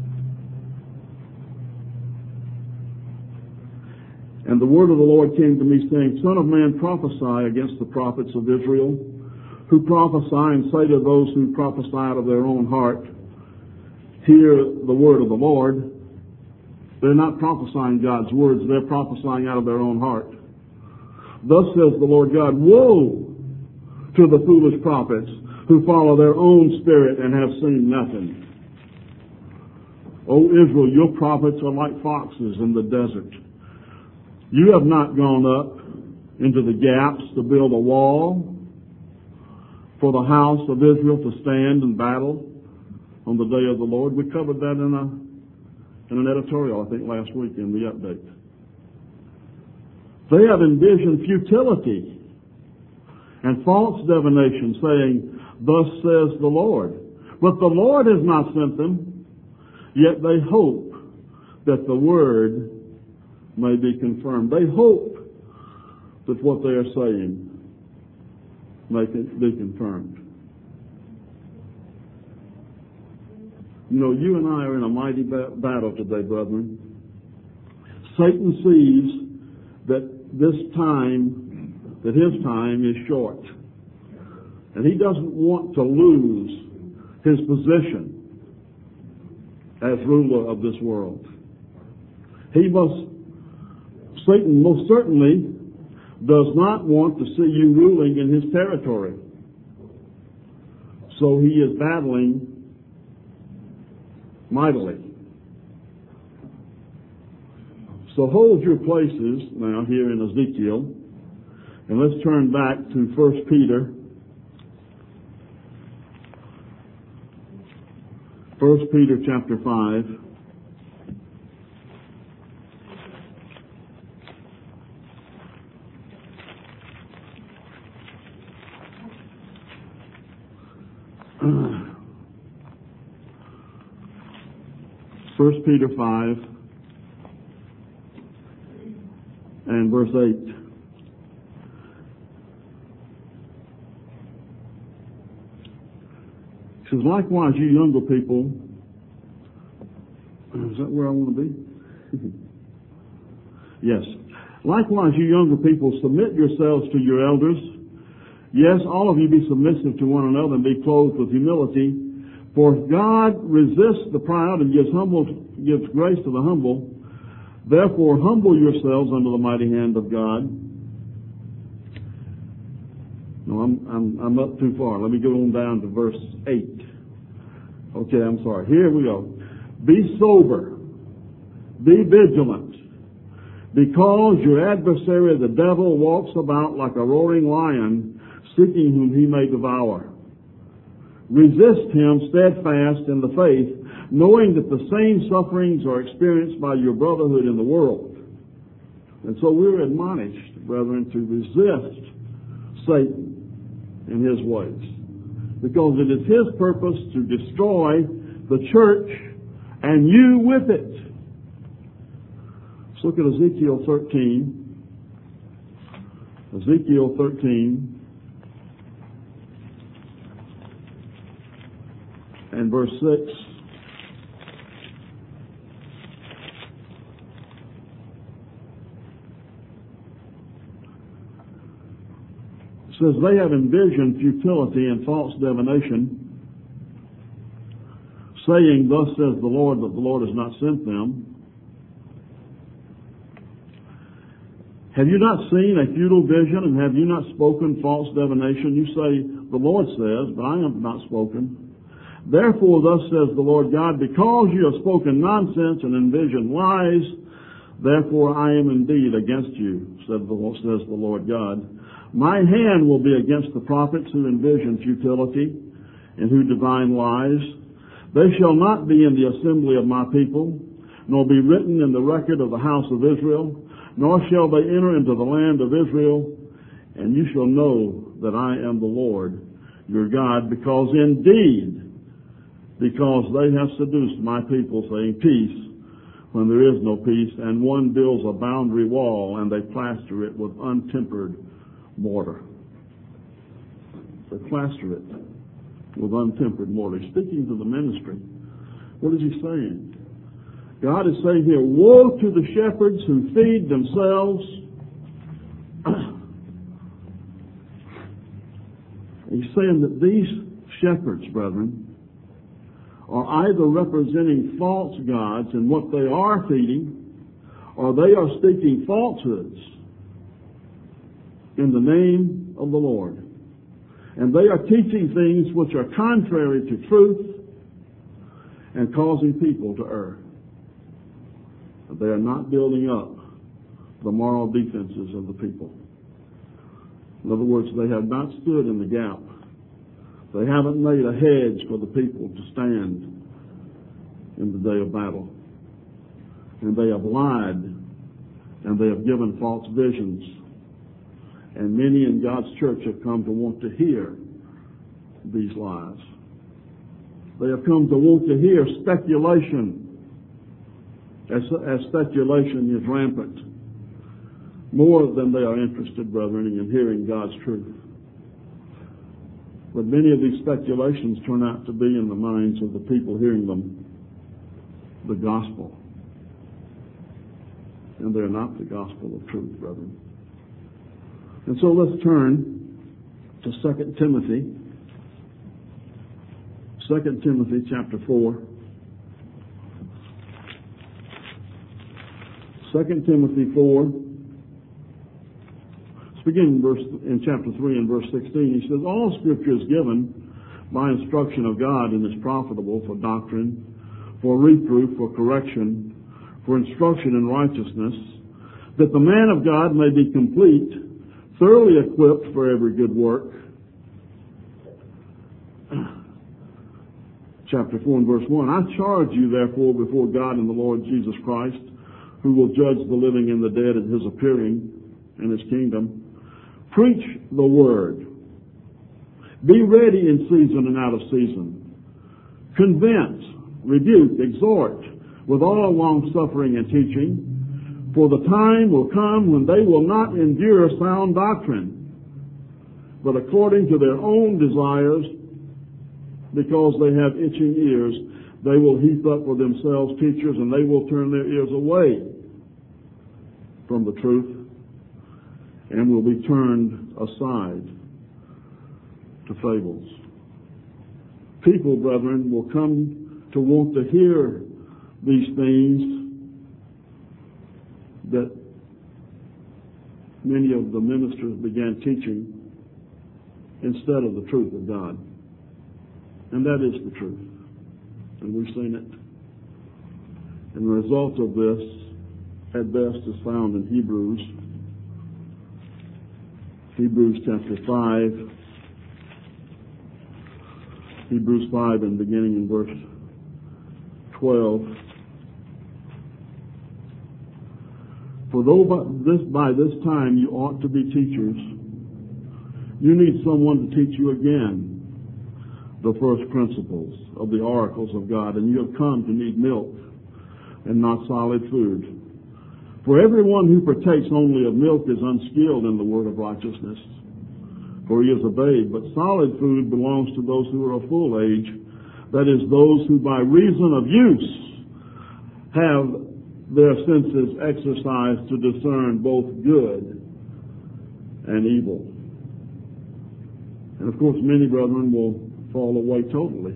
And the word of the Lord came to me, saying, Son of man, prophesy against the prophets of Israel, who prophesy, and say to those who prophesy out of their own heart, hear the word of the Lord. They're not prophesying God's words, they're prophesying out of their own heart. Thus says the Lord God, woe to the foolish prophets who follow their own spirit and have seen nothing. O Israel, your prophets are like foxes in the desert. You have not gone up into the gaps to build a wall for the house of Israel to stand and battle on the day of the Lord. We covered that in an editorial, I think, last week in the update. They have envisioned futility and false divination, saying, Thus says the Lord. But the Lord has not sent them, yet they hope that the word may be confirmed. They hope that what they are saying may be confirmed. You know, you and I are in a mighty battle today, brethren. Satan sees that his time is short. And he doesn't want to lose his position as ruler of this world. Satan most certainly does not want to see you ruling in his territory. So he is battling mightily. So hold your places now here in Ezekiel, and let's turn back to 1 Peter. 1 Peter chapter 5. First Peter 5 and verse 8. It says, likewise, you younger people, is that where I want to be? Yes. Likewise, you younger people, submit yourselves to your elders. Yes, all of you be submissive to one another and be clothed with humility. For God resists the proud and gives grace to the humble. Therefore, humble yourselves under the mighty hand of God. No, I'm up too far. Let me go on down to verse 8. Okay, I'm sorry. Here we go. Be sober. Be vigilant. Because your adversary, the devil, walks about like a roaring lion, seeking whom he may devour. Resist him steadfast in the faith, knowing that the same sufferings are experienced by your brotherhood in the world. And so we're admonished, brethren, to resist Satan in his ways, because it is his purpose to destroy the church and you with it. Let's look at Ezekiel 13. Ezekiel 13 and verse 6. It says, they have envisioned futility and false divination, saying, thus says the Lord, but the Lord has not sent them. Have you not seen a futile vision, and have you not spoken false divination? You say, the Lord says, but I have not spoken. Therefore, thus says the Lord God, because you have spoken nonsense and envisioned lies, therefore I am indeed against you, says the Lord God. My hand will be against the prophets who envision futility and who divine lies. They shall not be in the assembly of my people, nor be written in the record of the house of Israel, nor shall they enter into the land of Israel, and you shall know that I am the Lord your God, because they have seduced my people, saying peace, when there is no peace, and one builds a boundary wall, and they plaster it with untempered mortar. They plaster it with untempered mortar. Speaking to the ministry, what is he saying? God is saying here, woe to the shepherds who feed themselves. He's saying that these shepherds, brethren, are either representing false gods in what they are feeding, or they are speaking falsehoods in the name of the Lord. And they are teaching things which are contrary to truth and causing people to err. They are not building up the moral defenses of the people. In other words, they have not stood in the gap. They haven't made a hedge for the people to stand in the day of battle. And they have lied, and they have given false visions. And many in God's church have come to want to hear these lies. They have come to want to hear speculation, as speculation is rampant, more than they are interested, brethren, in hearing God's truth. But many of these speculations turn out to be in the minds of the people hearing them the gospel. And they're not the gospel of truth, brethren. And so let's turn to 2 Timothy. 2 Timothy chapter 4. 2 Timothy 4. Let's begin in chapter 3 and verse 16. He says, all scripture is given by instruction of God and is profitable for doctrine, for reproof, for correction, for instruction in righteousness, that the man of God may be complete, thoroughly equipped for every good work. Chapter 4 and verse 1. I charge you therefore before God and the Lord Jesus Christ, who will judge the living and the dead at his appearing in his kingdom. Preach the word. Be ready in season and out of season. Convince, rebuke, exhort with all long suffering and teaching. For the time will come when they will not endure sound doctrine, but according to their own desires, because they have itching ears, they will heap up for themselves teachers, and they will turn their ears away from the truth and will be turned aside to fables. People, brethren, will come to want to hear these things that many of the ministers began teaching instead of the truth of God. And that is the truth. And we've seen it. And the result of this, at best, is found in Hebrews chapter 5. Hebrews 5 and beginning in verse 12. For though by this time you ought to be teachers, you need someone to teach you again the first principles of the oracles of God, and you have come to need milk and not solid food. For everyone who partakes only of milk is unskilled in the word of righteousness, for he is a babe, but solid food belongs to those who are of full age, that is, those who by reason of use have their senses exercised to discern both good and evil. And of course, many brethren will fall away totally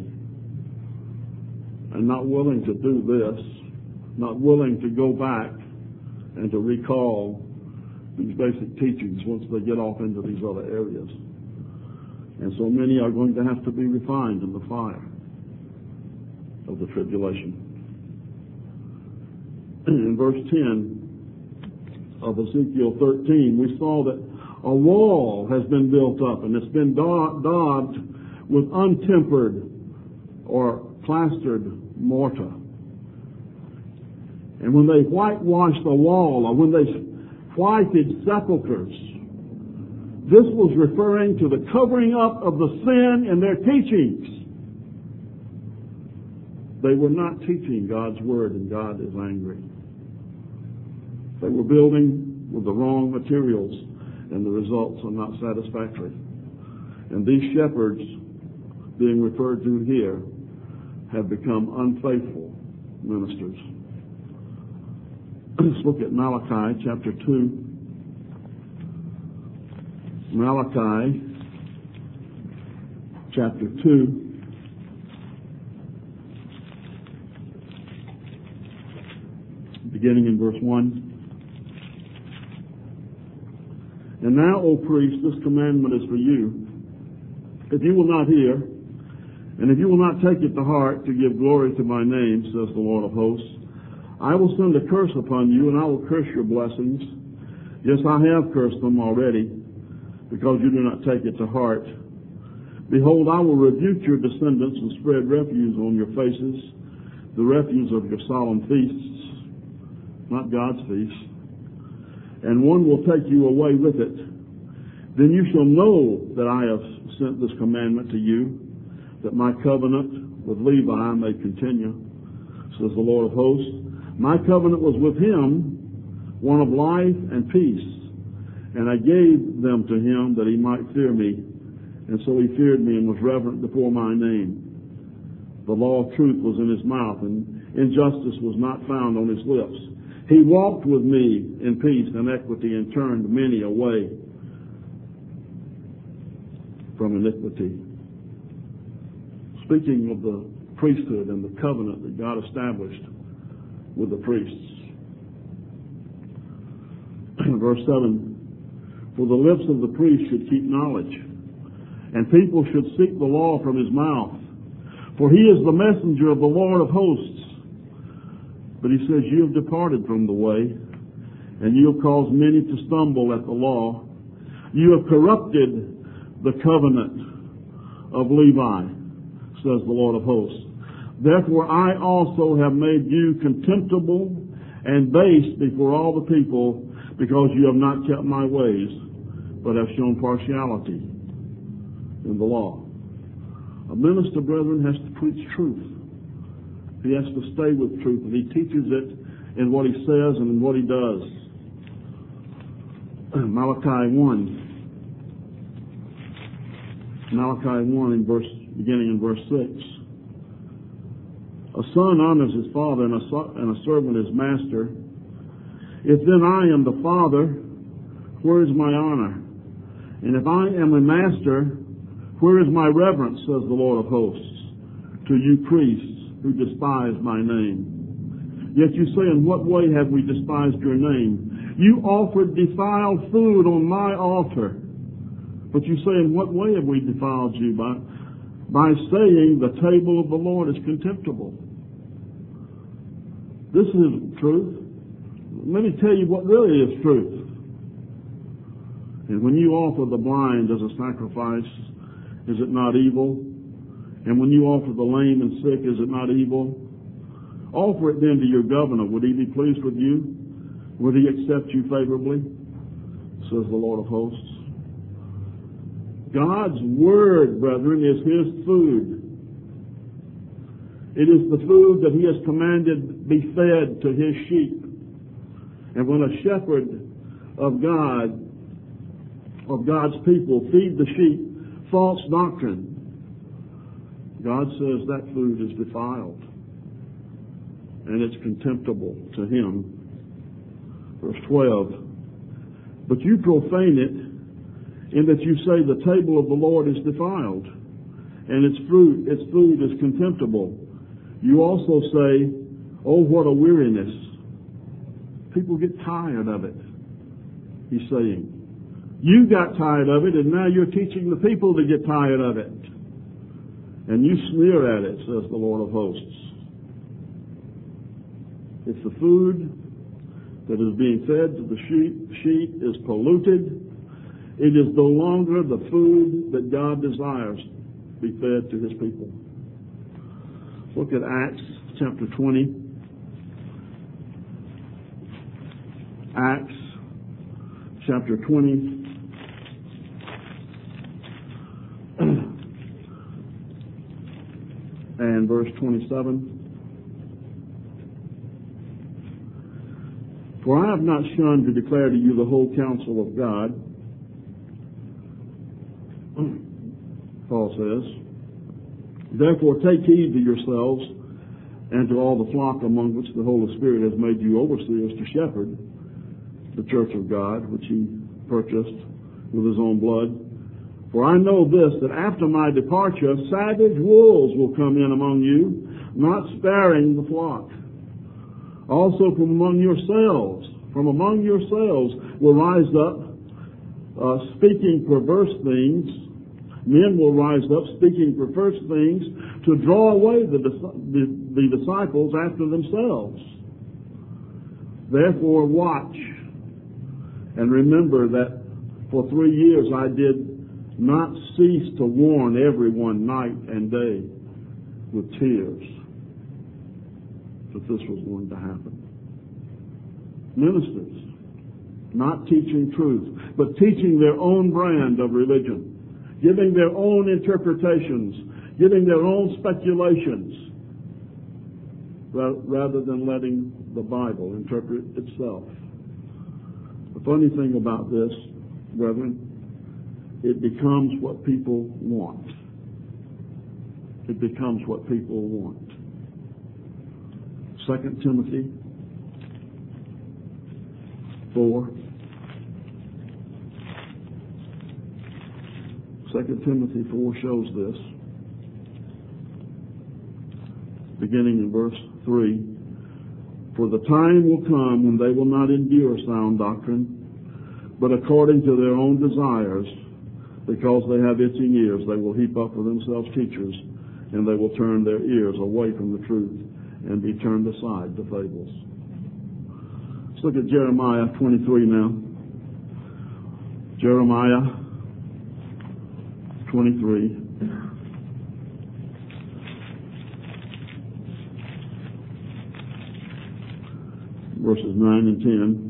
and not willing to do this, not willing to go back and to recall these basic teachings once they get off into these other areas. And so many are going to have to be refined in the fire of the tribulation. In verse 10 of Ezekiel 13, we saw that a wall has been built up, and it's been daubed with untempered or plastered mortar. And when they whitewashed the wall, or when they whited sepulchres, this was referring to the covering up of the sin in their teachings. They were not teaching God's word, and God is angry. They were building with the wrong materials, and the results are not satisfactory. And these shepherds, being referred to here, have become unfaithful ministers. Let's look at Malachi chapter 2. Malachi chapter 2. Beginning in verse 1. And now, O priest, this commandment is for you. If you will not hear, and if you will not take it to heart to give glory to my name, says the Lord of hosts, I will send a curse upon you, and I will curse your blessings. Yes, I have cursed them already, because you do not take it to heart. Behold, I will rebuke your descendants and spread refuse on your faces, the refuse of your solemn feasts, not God's feasts, and one will take you away with it. Then you shall know that I have sent this commandment to you, that my covenant with Levi may continue, says the Lord of hosts. My covenant was with him, one of life and peace, and I gave them to him that he might fear me, and so he feared me and was reverent before my name. The law of truth was in his mouth, and injustice was not found on his lips. He walked with me in peace and equity, and turned many away from iniquity. Speaking of the priesthood and the covenant that God established with the priests. Verse 7, for the lips of the priest should keep knowledge, and people should seek the law from his mouth. For he is the messenger of the Lord of hosts. But he says, you have departed from the way, and you have caused many to stumble at the law. You have corrupted the covenant of Levi, says the Lord of hosts. Therefore I also have made you contemptible and base before all the people, because you have not kept my ways, but have shown partiality in the law. A minister, brethren, has to preach truth. He has to stay with truth, and he teaches it in what he says and in what he does. Malachi 1. Malachi 1 beginning in verse 6. A son honors his father, and a servant his master. If then I am the father, where is my honor? And if I am a master, where is my reverence, says the Lord of hosts, to you priests who despise my name? Yet you say, in what way have we despised your name? You offered defiled food on my altar. But you say, in what way have we defiled you? By saying the table of the Lord is contemptible. This isn't truth. Let me tell you what really is truth. And when you offer the blind as a sacrifice, is it not evil? And when you offer the lame and sick, is it not evil? Offer it then to your governor. Would he be pleased with you? Would he accept you favorably? Says the Lord of hosts. God's word, brethren, is his food. It is the food that he has commanded be fed to his sheep. And when a shepherd of God's people feed the sheep false doctrine, God says that food is defiled and it's contemptible to him. Verse 12, but you profane it in that you say the table of the Lord is defiled and its food is contemptible. You also say, oh, what a weariness. People get tired of it, he's saying. You got tired of it, and now you're teaching the people to get tired of it. And you sneer at it, says the Lord of hosts. It's the food that is being fed to the sheep. The sheep is polluted. It is no longer the food that God desires to be fed to his people. Look at Acts chapter 20. Acts chapter 20. And verse 27. For I have not shunned to declare to you the whole counsel of God. Paul says, therefore take heed to yourselves and to all the flock among which the Holy Spirit has made you overseers to shepherd the church of God, which he purchased with his own blood. For I know this, that after my departure, savage wolves will come in among you, not sparing the flock. Also from among yourselves will rise up, speaking perverse things. Men will rise up, speaking perverse things, to draw away the disciples after themselves. Therefore watch, and remember that for 3 years I did not cease to warn everyone night and day with tears that this was going to happen. Ministers, not teaching truth, but teaching their own brand of religion, giving their own interpretations, giving their own speculations, rather than letting the Bible interpret itself. The funny thing about this, brethren, it becomes what people want. It becomes what people want. 2 Timothy 4. 2 Timothy 4 shows this. Beginning in verse 3. For the time will come when they will not endure sound doctrine, but according to their own desires, because they have itching ears, they will heap up for themselves teachers, and they will turn their ears away from the truth and be turned aside to fables. Let's look at Jeremiah 23 now. Jeremiah 23. Verses 9 and 10.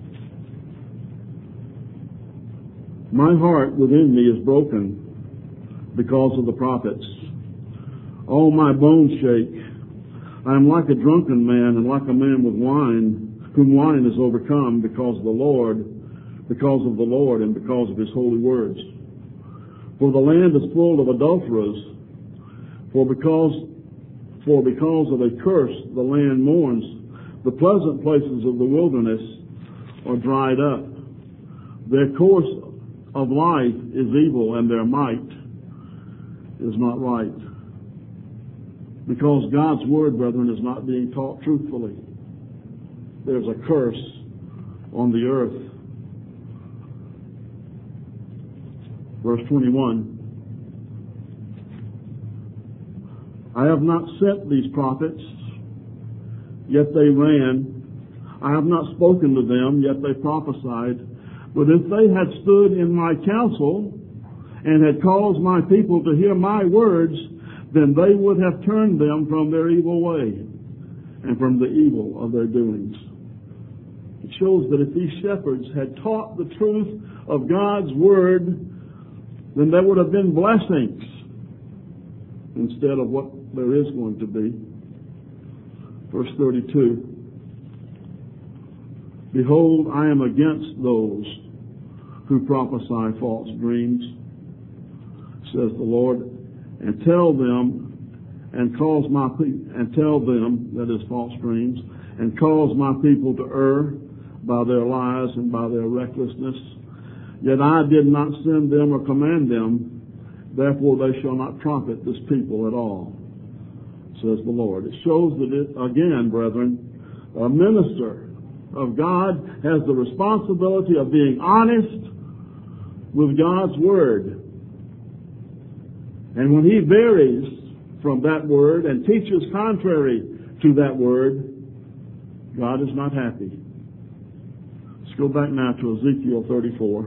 My heart within me is broken because of the prophets. All my bones shake. I am like a drunken man and like a man with wine, whom wine has overcome because of the Lord, and because of his holy words. For the land is full of adulterers, for because of a curse the land mourns. The pleasant places of the wilderness are dried up. Their course of life is evil, and their might is not right. Because God's word, brethren, is not being taught truthfully. there's a curse on the earth. Verse 21, I have not sent these prophets, yet they ran. I have not spoken to them, yet they prophesied. But if they had stood in my counsel and had caused my people to hear my words, then they would have turned them from their evil way and from the evil of their doings. It shows that if these shepherds had taught the truth of God's word, then there would have been blessings instead of what there is going to be. Verse 32, behold, I am against those who prophesy false dreams, says the Lord, and tell them, that is false dreams, and cause my people to err by their lies and by their recklessness. Yet I did not send them or command them, therefore they shall not profit this people at all, says the Lord. It shows that, again, brethren, a minister of God has the responsibility of being honest with God's word. And when he varies from that word and teaches contrary to that word, God is not happy. Let's go back now to Ezekiel 34.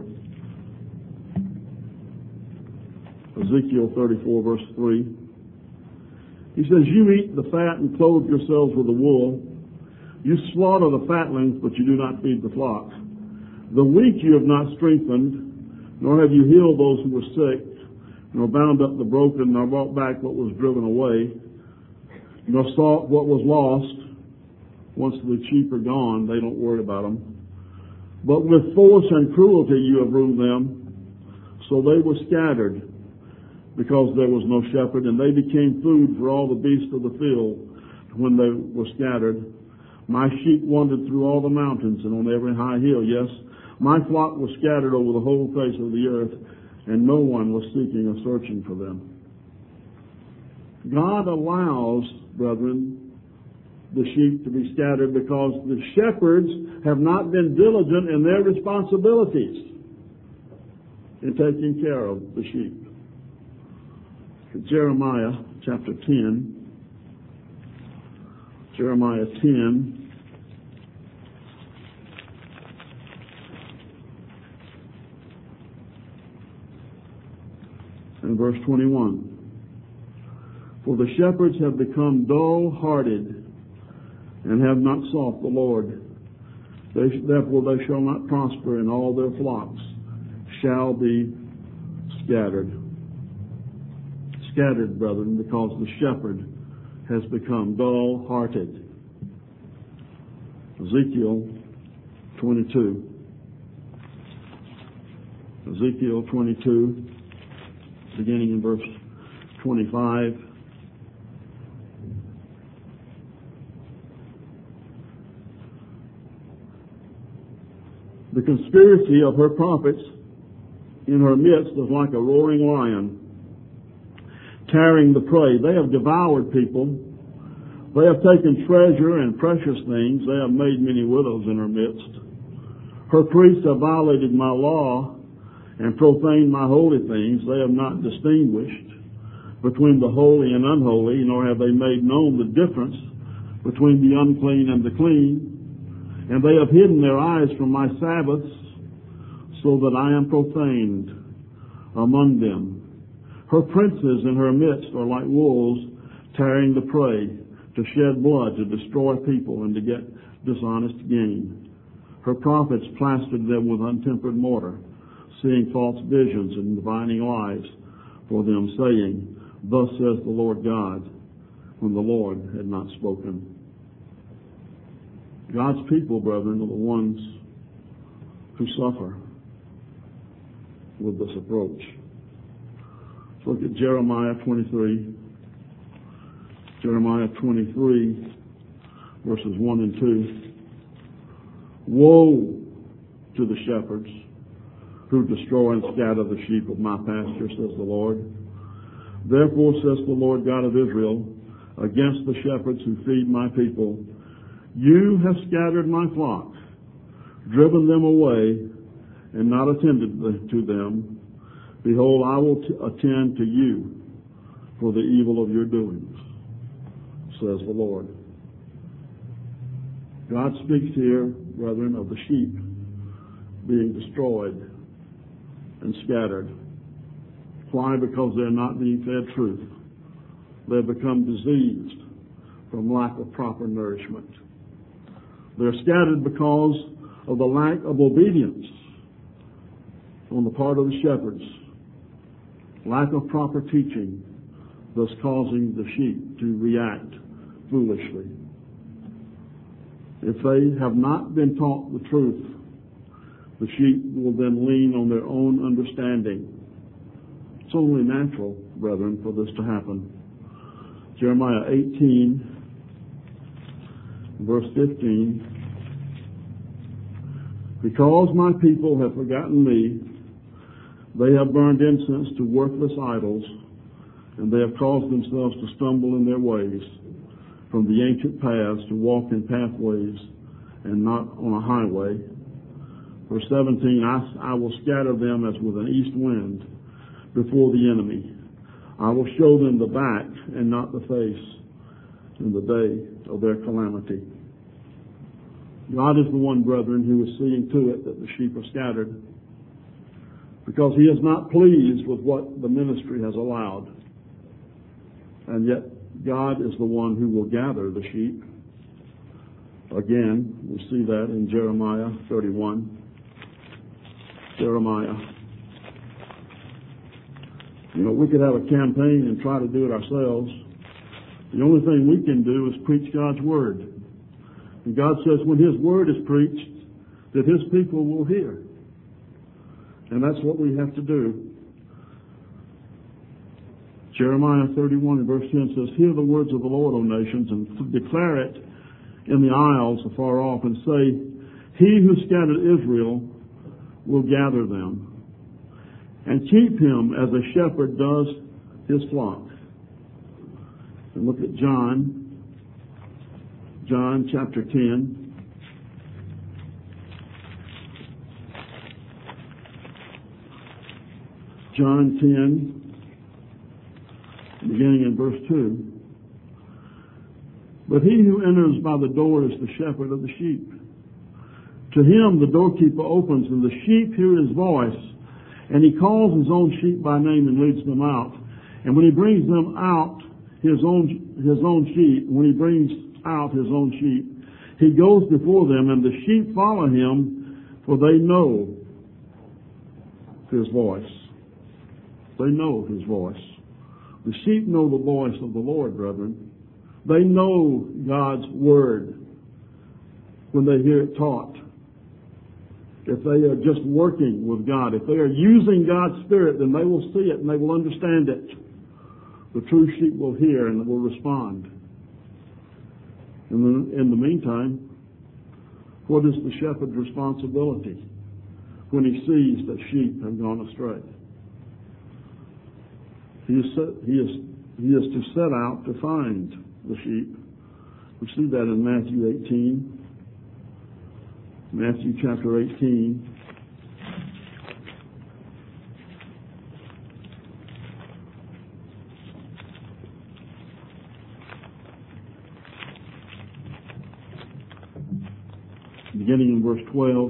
Ezekiel 34, verse 3. He says, you eat the fat and clothe yourselves with the wool. You slaughter the fatlings, but you do not feed the flock. The weak you have not strengthened, nor have you healed those who were sick, nor bound up the broken, nor brought back what was driven away, nor sought what was lost. Once the sheep are gone, they don't worry about them. But with force and cruelty you have ruled them, so they were scattered, because there was no shepherd, and they became food for all the beasts of the field when they were scattered. My sheep wandered through all the mountains and on every high hill. Yes, my flock was scattered over the whole face of the earth, and no one was seeking or searching for them. God allows, brethren, the sheep to be scattered because the shepherds have not been diligent in their responsibilities in taking care of the sheep. Jeremiah chapter 10. Jeremiah 10. And verse 21. For the shepherds have become dull-hearted and have not sought the Lord. Therefore they shall not prosper, and all their flocks shall be scattered. Scattered, brethren, because the shepherd has become dull-hearted. Ezekiel 22. Ezekiel 22, beginning in verse 25. The conspiracy of her prophets in her midst is like a roaring lion, tearing the prey. They have devoured people. They have taken treasure and precious things. They have made many widows in her midst. Her priests have violated my law and profaned my holy things. They have not distinguished between the holy and unholy, nor have they made known the difference between the unclean and the clean. And they have hidden their eyes from my Sabbaths, so that I am profaned among them. Her princes in her midst are like wolves tearing the prey, to shed blood, to destroy people, and to get dishonest gain. Her prophets plastered them with untempered mortar, seeing false visions and divining lies for them, saying, thus says the Lord God, when the Lord had not spoken. God's people, brethren, are the ones who suffer with this approach. Look at Jeremiah 23. Jeremiah 23, verses 1 and 2. Woe to the shepherds who destroy and scatter the sheep of my pasture, says the Lord. Therefore, says the Lord God of Israel, against the shepherds who feed my people, You have scattered my flock, driven them away, and not attended to them. Behold, I will attend to you for the evil of your doings, says the Lord. God speaks here, brethren, of the sheep being destroyed and scattered. Why? Because they're not being fed truth. They've become diseased from lack of proper nourishment. They're scattered because of the lack of obedience on the part of the shepherds, lack of proper teaching, thus causing the sheep to react foolishly. If they have not been taught the truth, the sheep will then lean on their own understanding. It's only natural, brethren, for this to happen. Jeremiah 18, verse 15. Because my people have forgotten me, they have burned incense to worthless idols, and they have caused themselves to stumble in their ways, from the ancient paths to walk in pathways and not on a highway. Verse 17, I will scatter them as with an east wind before the enemy. I will show them the back and not the face in the day of their calamity. God is the one, brethren, who is seeing to it that the sheep are scattered, because he is not pleased with what the ministry has allowed. And yet God is the one who will gather the sheep. Again, we see that in Jeremiah 31. Jeremiah. We could have a campaign and try to do it ourselves. The only thing we can do is preach God's word. And God says when his word is preached, that his people will hear. And that's what we have to do. Jeremiah 31 and verse 10 says, Hear the words of the Lord, O nations, and declare it in the isles afar off, and say, He who scattered Israel will gather them, and keep him as a shepherd does his flock. And look at John chapter 10. John 10, beginning in verse 2. But he who enters by the door is the shepherd of the sheep. To him the doorkeeper opens, and the sheep hear his voice, and he calls his own sheep by name and leads them out. And when he brings them out, his own sheep, he goes before them, and the sheep follow him, for they know his voice. They know his voice. The sheep know the voice of the Lord, brethren. They know God's word when they hear it taught. If they are just working with God, if they are using God's Spirit, then they will see it and they will understand it. The true sheep will hear and will respond. In the meantime, what is the shepherd's responsibility when he sees that sheep have gone astray? He is to set out to find the sheep. We see that in Matthew 18. Matthew chapter 18. Beginning in verse 12.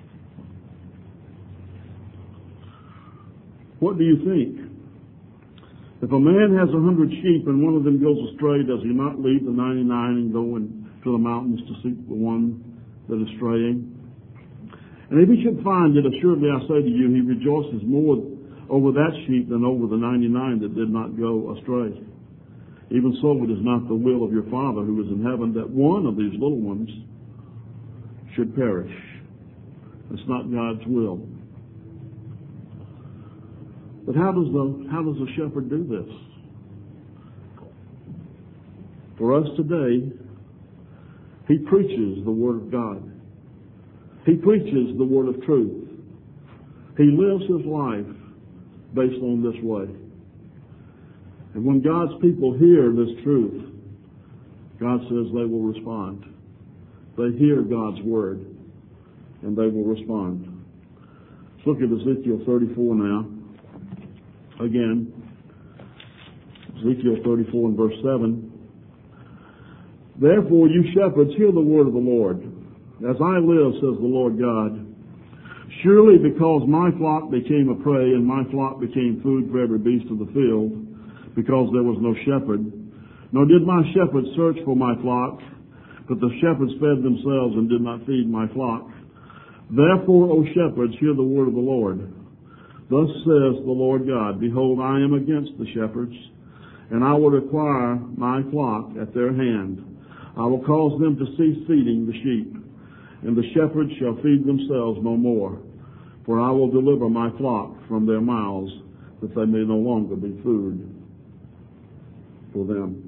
What do you think? If a man has 100 sheep and one of them goes astray, does he not leave the 99 and go into the mountains to seek the one that is straying? And if he should find it, assuredly I say to you, he rejoices more over that sheep than over the 99 that did not go astray. Even so, it is not the will of your Father who is in heaven that one of these little ones should perish. It's not God's will. But how does a shepherd do this? For us today, he preaches the Word of God. He preaches the Word of truth. He lives his life based on this way. And when God's people hear this truth, God says they will respond. They hear God's word, and they will respond. Let's look at Ezekiel 34 now. Again, Ezekiel 34 and verse 7. Therefore, you shepherds, hear the word of the Lord. As I live, says the Lord God, surely because my flock became a prey and my flock became food for every beast of the field, because there was no shepherd, nor did my shepherds search for my flock, but the shepherds fed themselves and did not feed my flock. Therefore, O shepherds, hear the word of the Lord. Thus says the Lord God, behold, I am against the shepherds, and I will require my flock at their hand. I will cause them to cease feeding the sheep, and the shepherds shall feed themselves no more. For I will deliver my flock from their mouths, that they may no longer be food for them.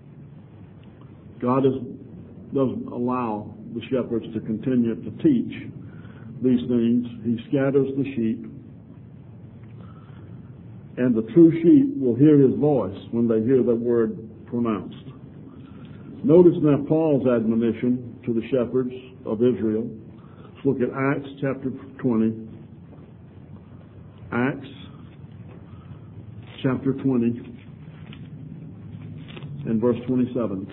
God doesn't allow the shepherds to continue to teach these things. He scatters the sheep, and the true sheep will hear his voice when they hear the word pronounced. Notice now Paul's admonition to the shepherds of Israel. Let's look at Acts chapter 20. Acts chapter 20 and verse 27.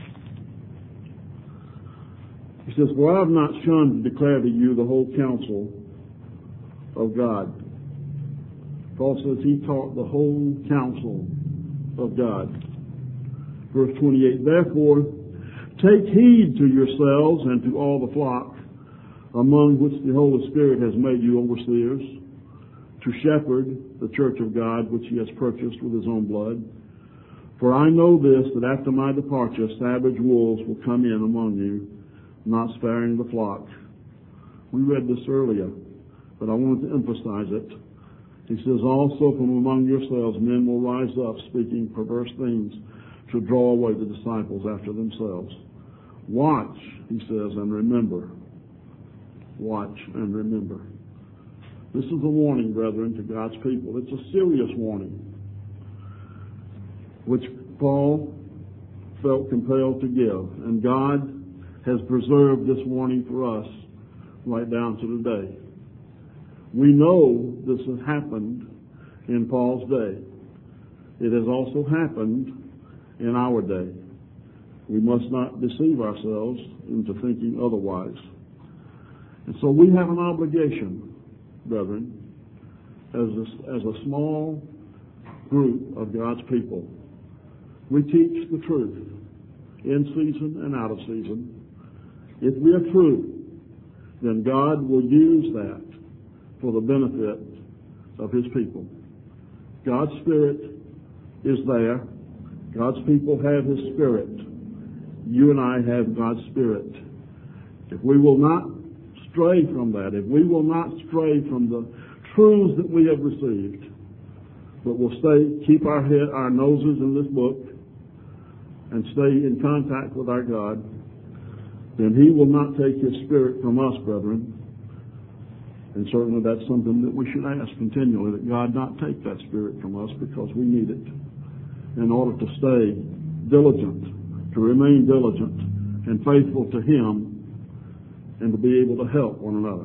He says, for I have not shunned to declare to you the whole counsel of God. Paul says he taught the whole counsel of God. Verse 28, therefore, take heed to yourselves and to all the flock, among which the Holy Spirit has made you overseers, to shepherd the church of God, which he has purchased with his own blood. For I know this, that after my departure, savage wolves will come in among you, not sparing the flock. We read this earlier, but I wanted to emphasize it. He says, also from among yourselves men will rise up, speaking perverse things, to draw away the disciples after themselves. Watch, he says, and remember. Watch and remember. This is a warning, brethren, to God's people. It's a serious warning, which Paul felt compelled to give. And God has preserved this warning for us right down to today. We know this has happened in Paul's day. It has also happened in our day. We must not deceive ourselves into thinking otherwise. And so we have an obligation, brethren, as a small group of God's people. We teach the truth in season and out of season. If we are true, then God will use that for the benefit of his people. God's Spirit is there. God's people have his Spirit. You and I have God's Spirit. If we will not stray from that, if we will not stray from the truths that we have received, but will keep our noses in this book and stay in contact with our God, then he will not take his Spirit from us, brethren. And certainly that's something that we should ask continually, that God not take that Spirit from us, because we need it in order to stay diligent, to remain diligent and faithful to him, and to be able to help one another.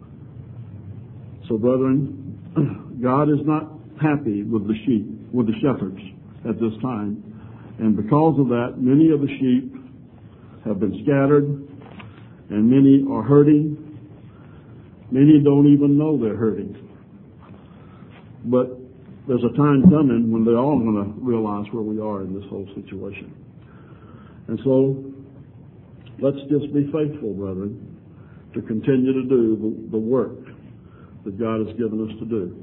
So, brethren, God is not happy with the sheep, with the shepherds at this time. And because of that, many of the sheep have been scattered, and many are hurting. Many don't even know they're hurting. But there's a time coming when they're all going to realize where we are in this whole situation. And so, let's just be faithful, brethren, to continue to do the work that God has given us to do.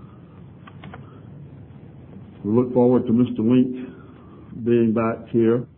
We look forward to Mr. Link being back here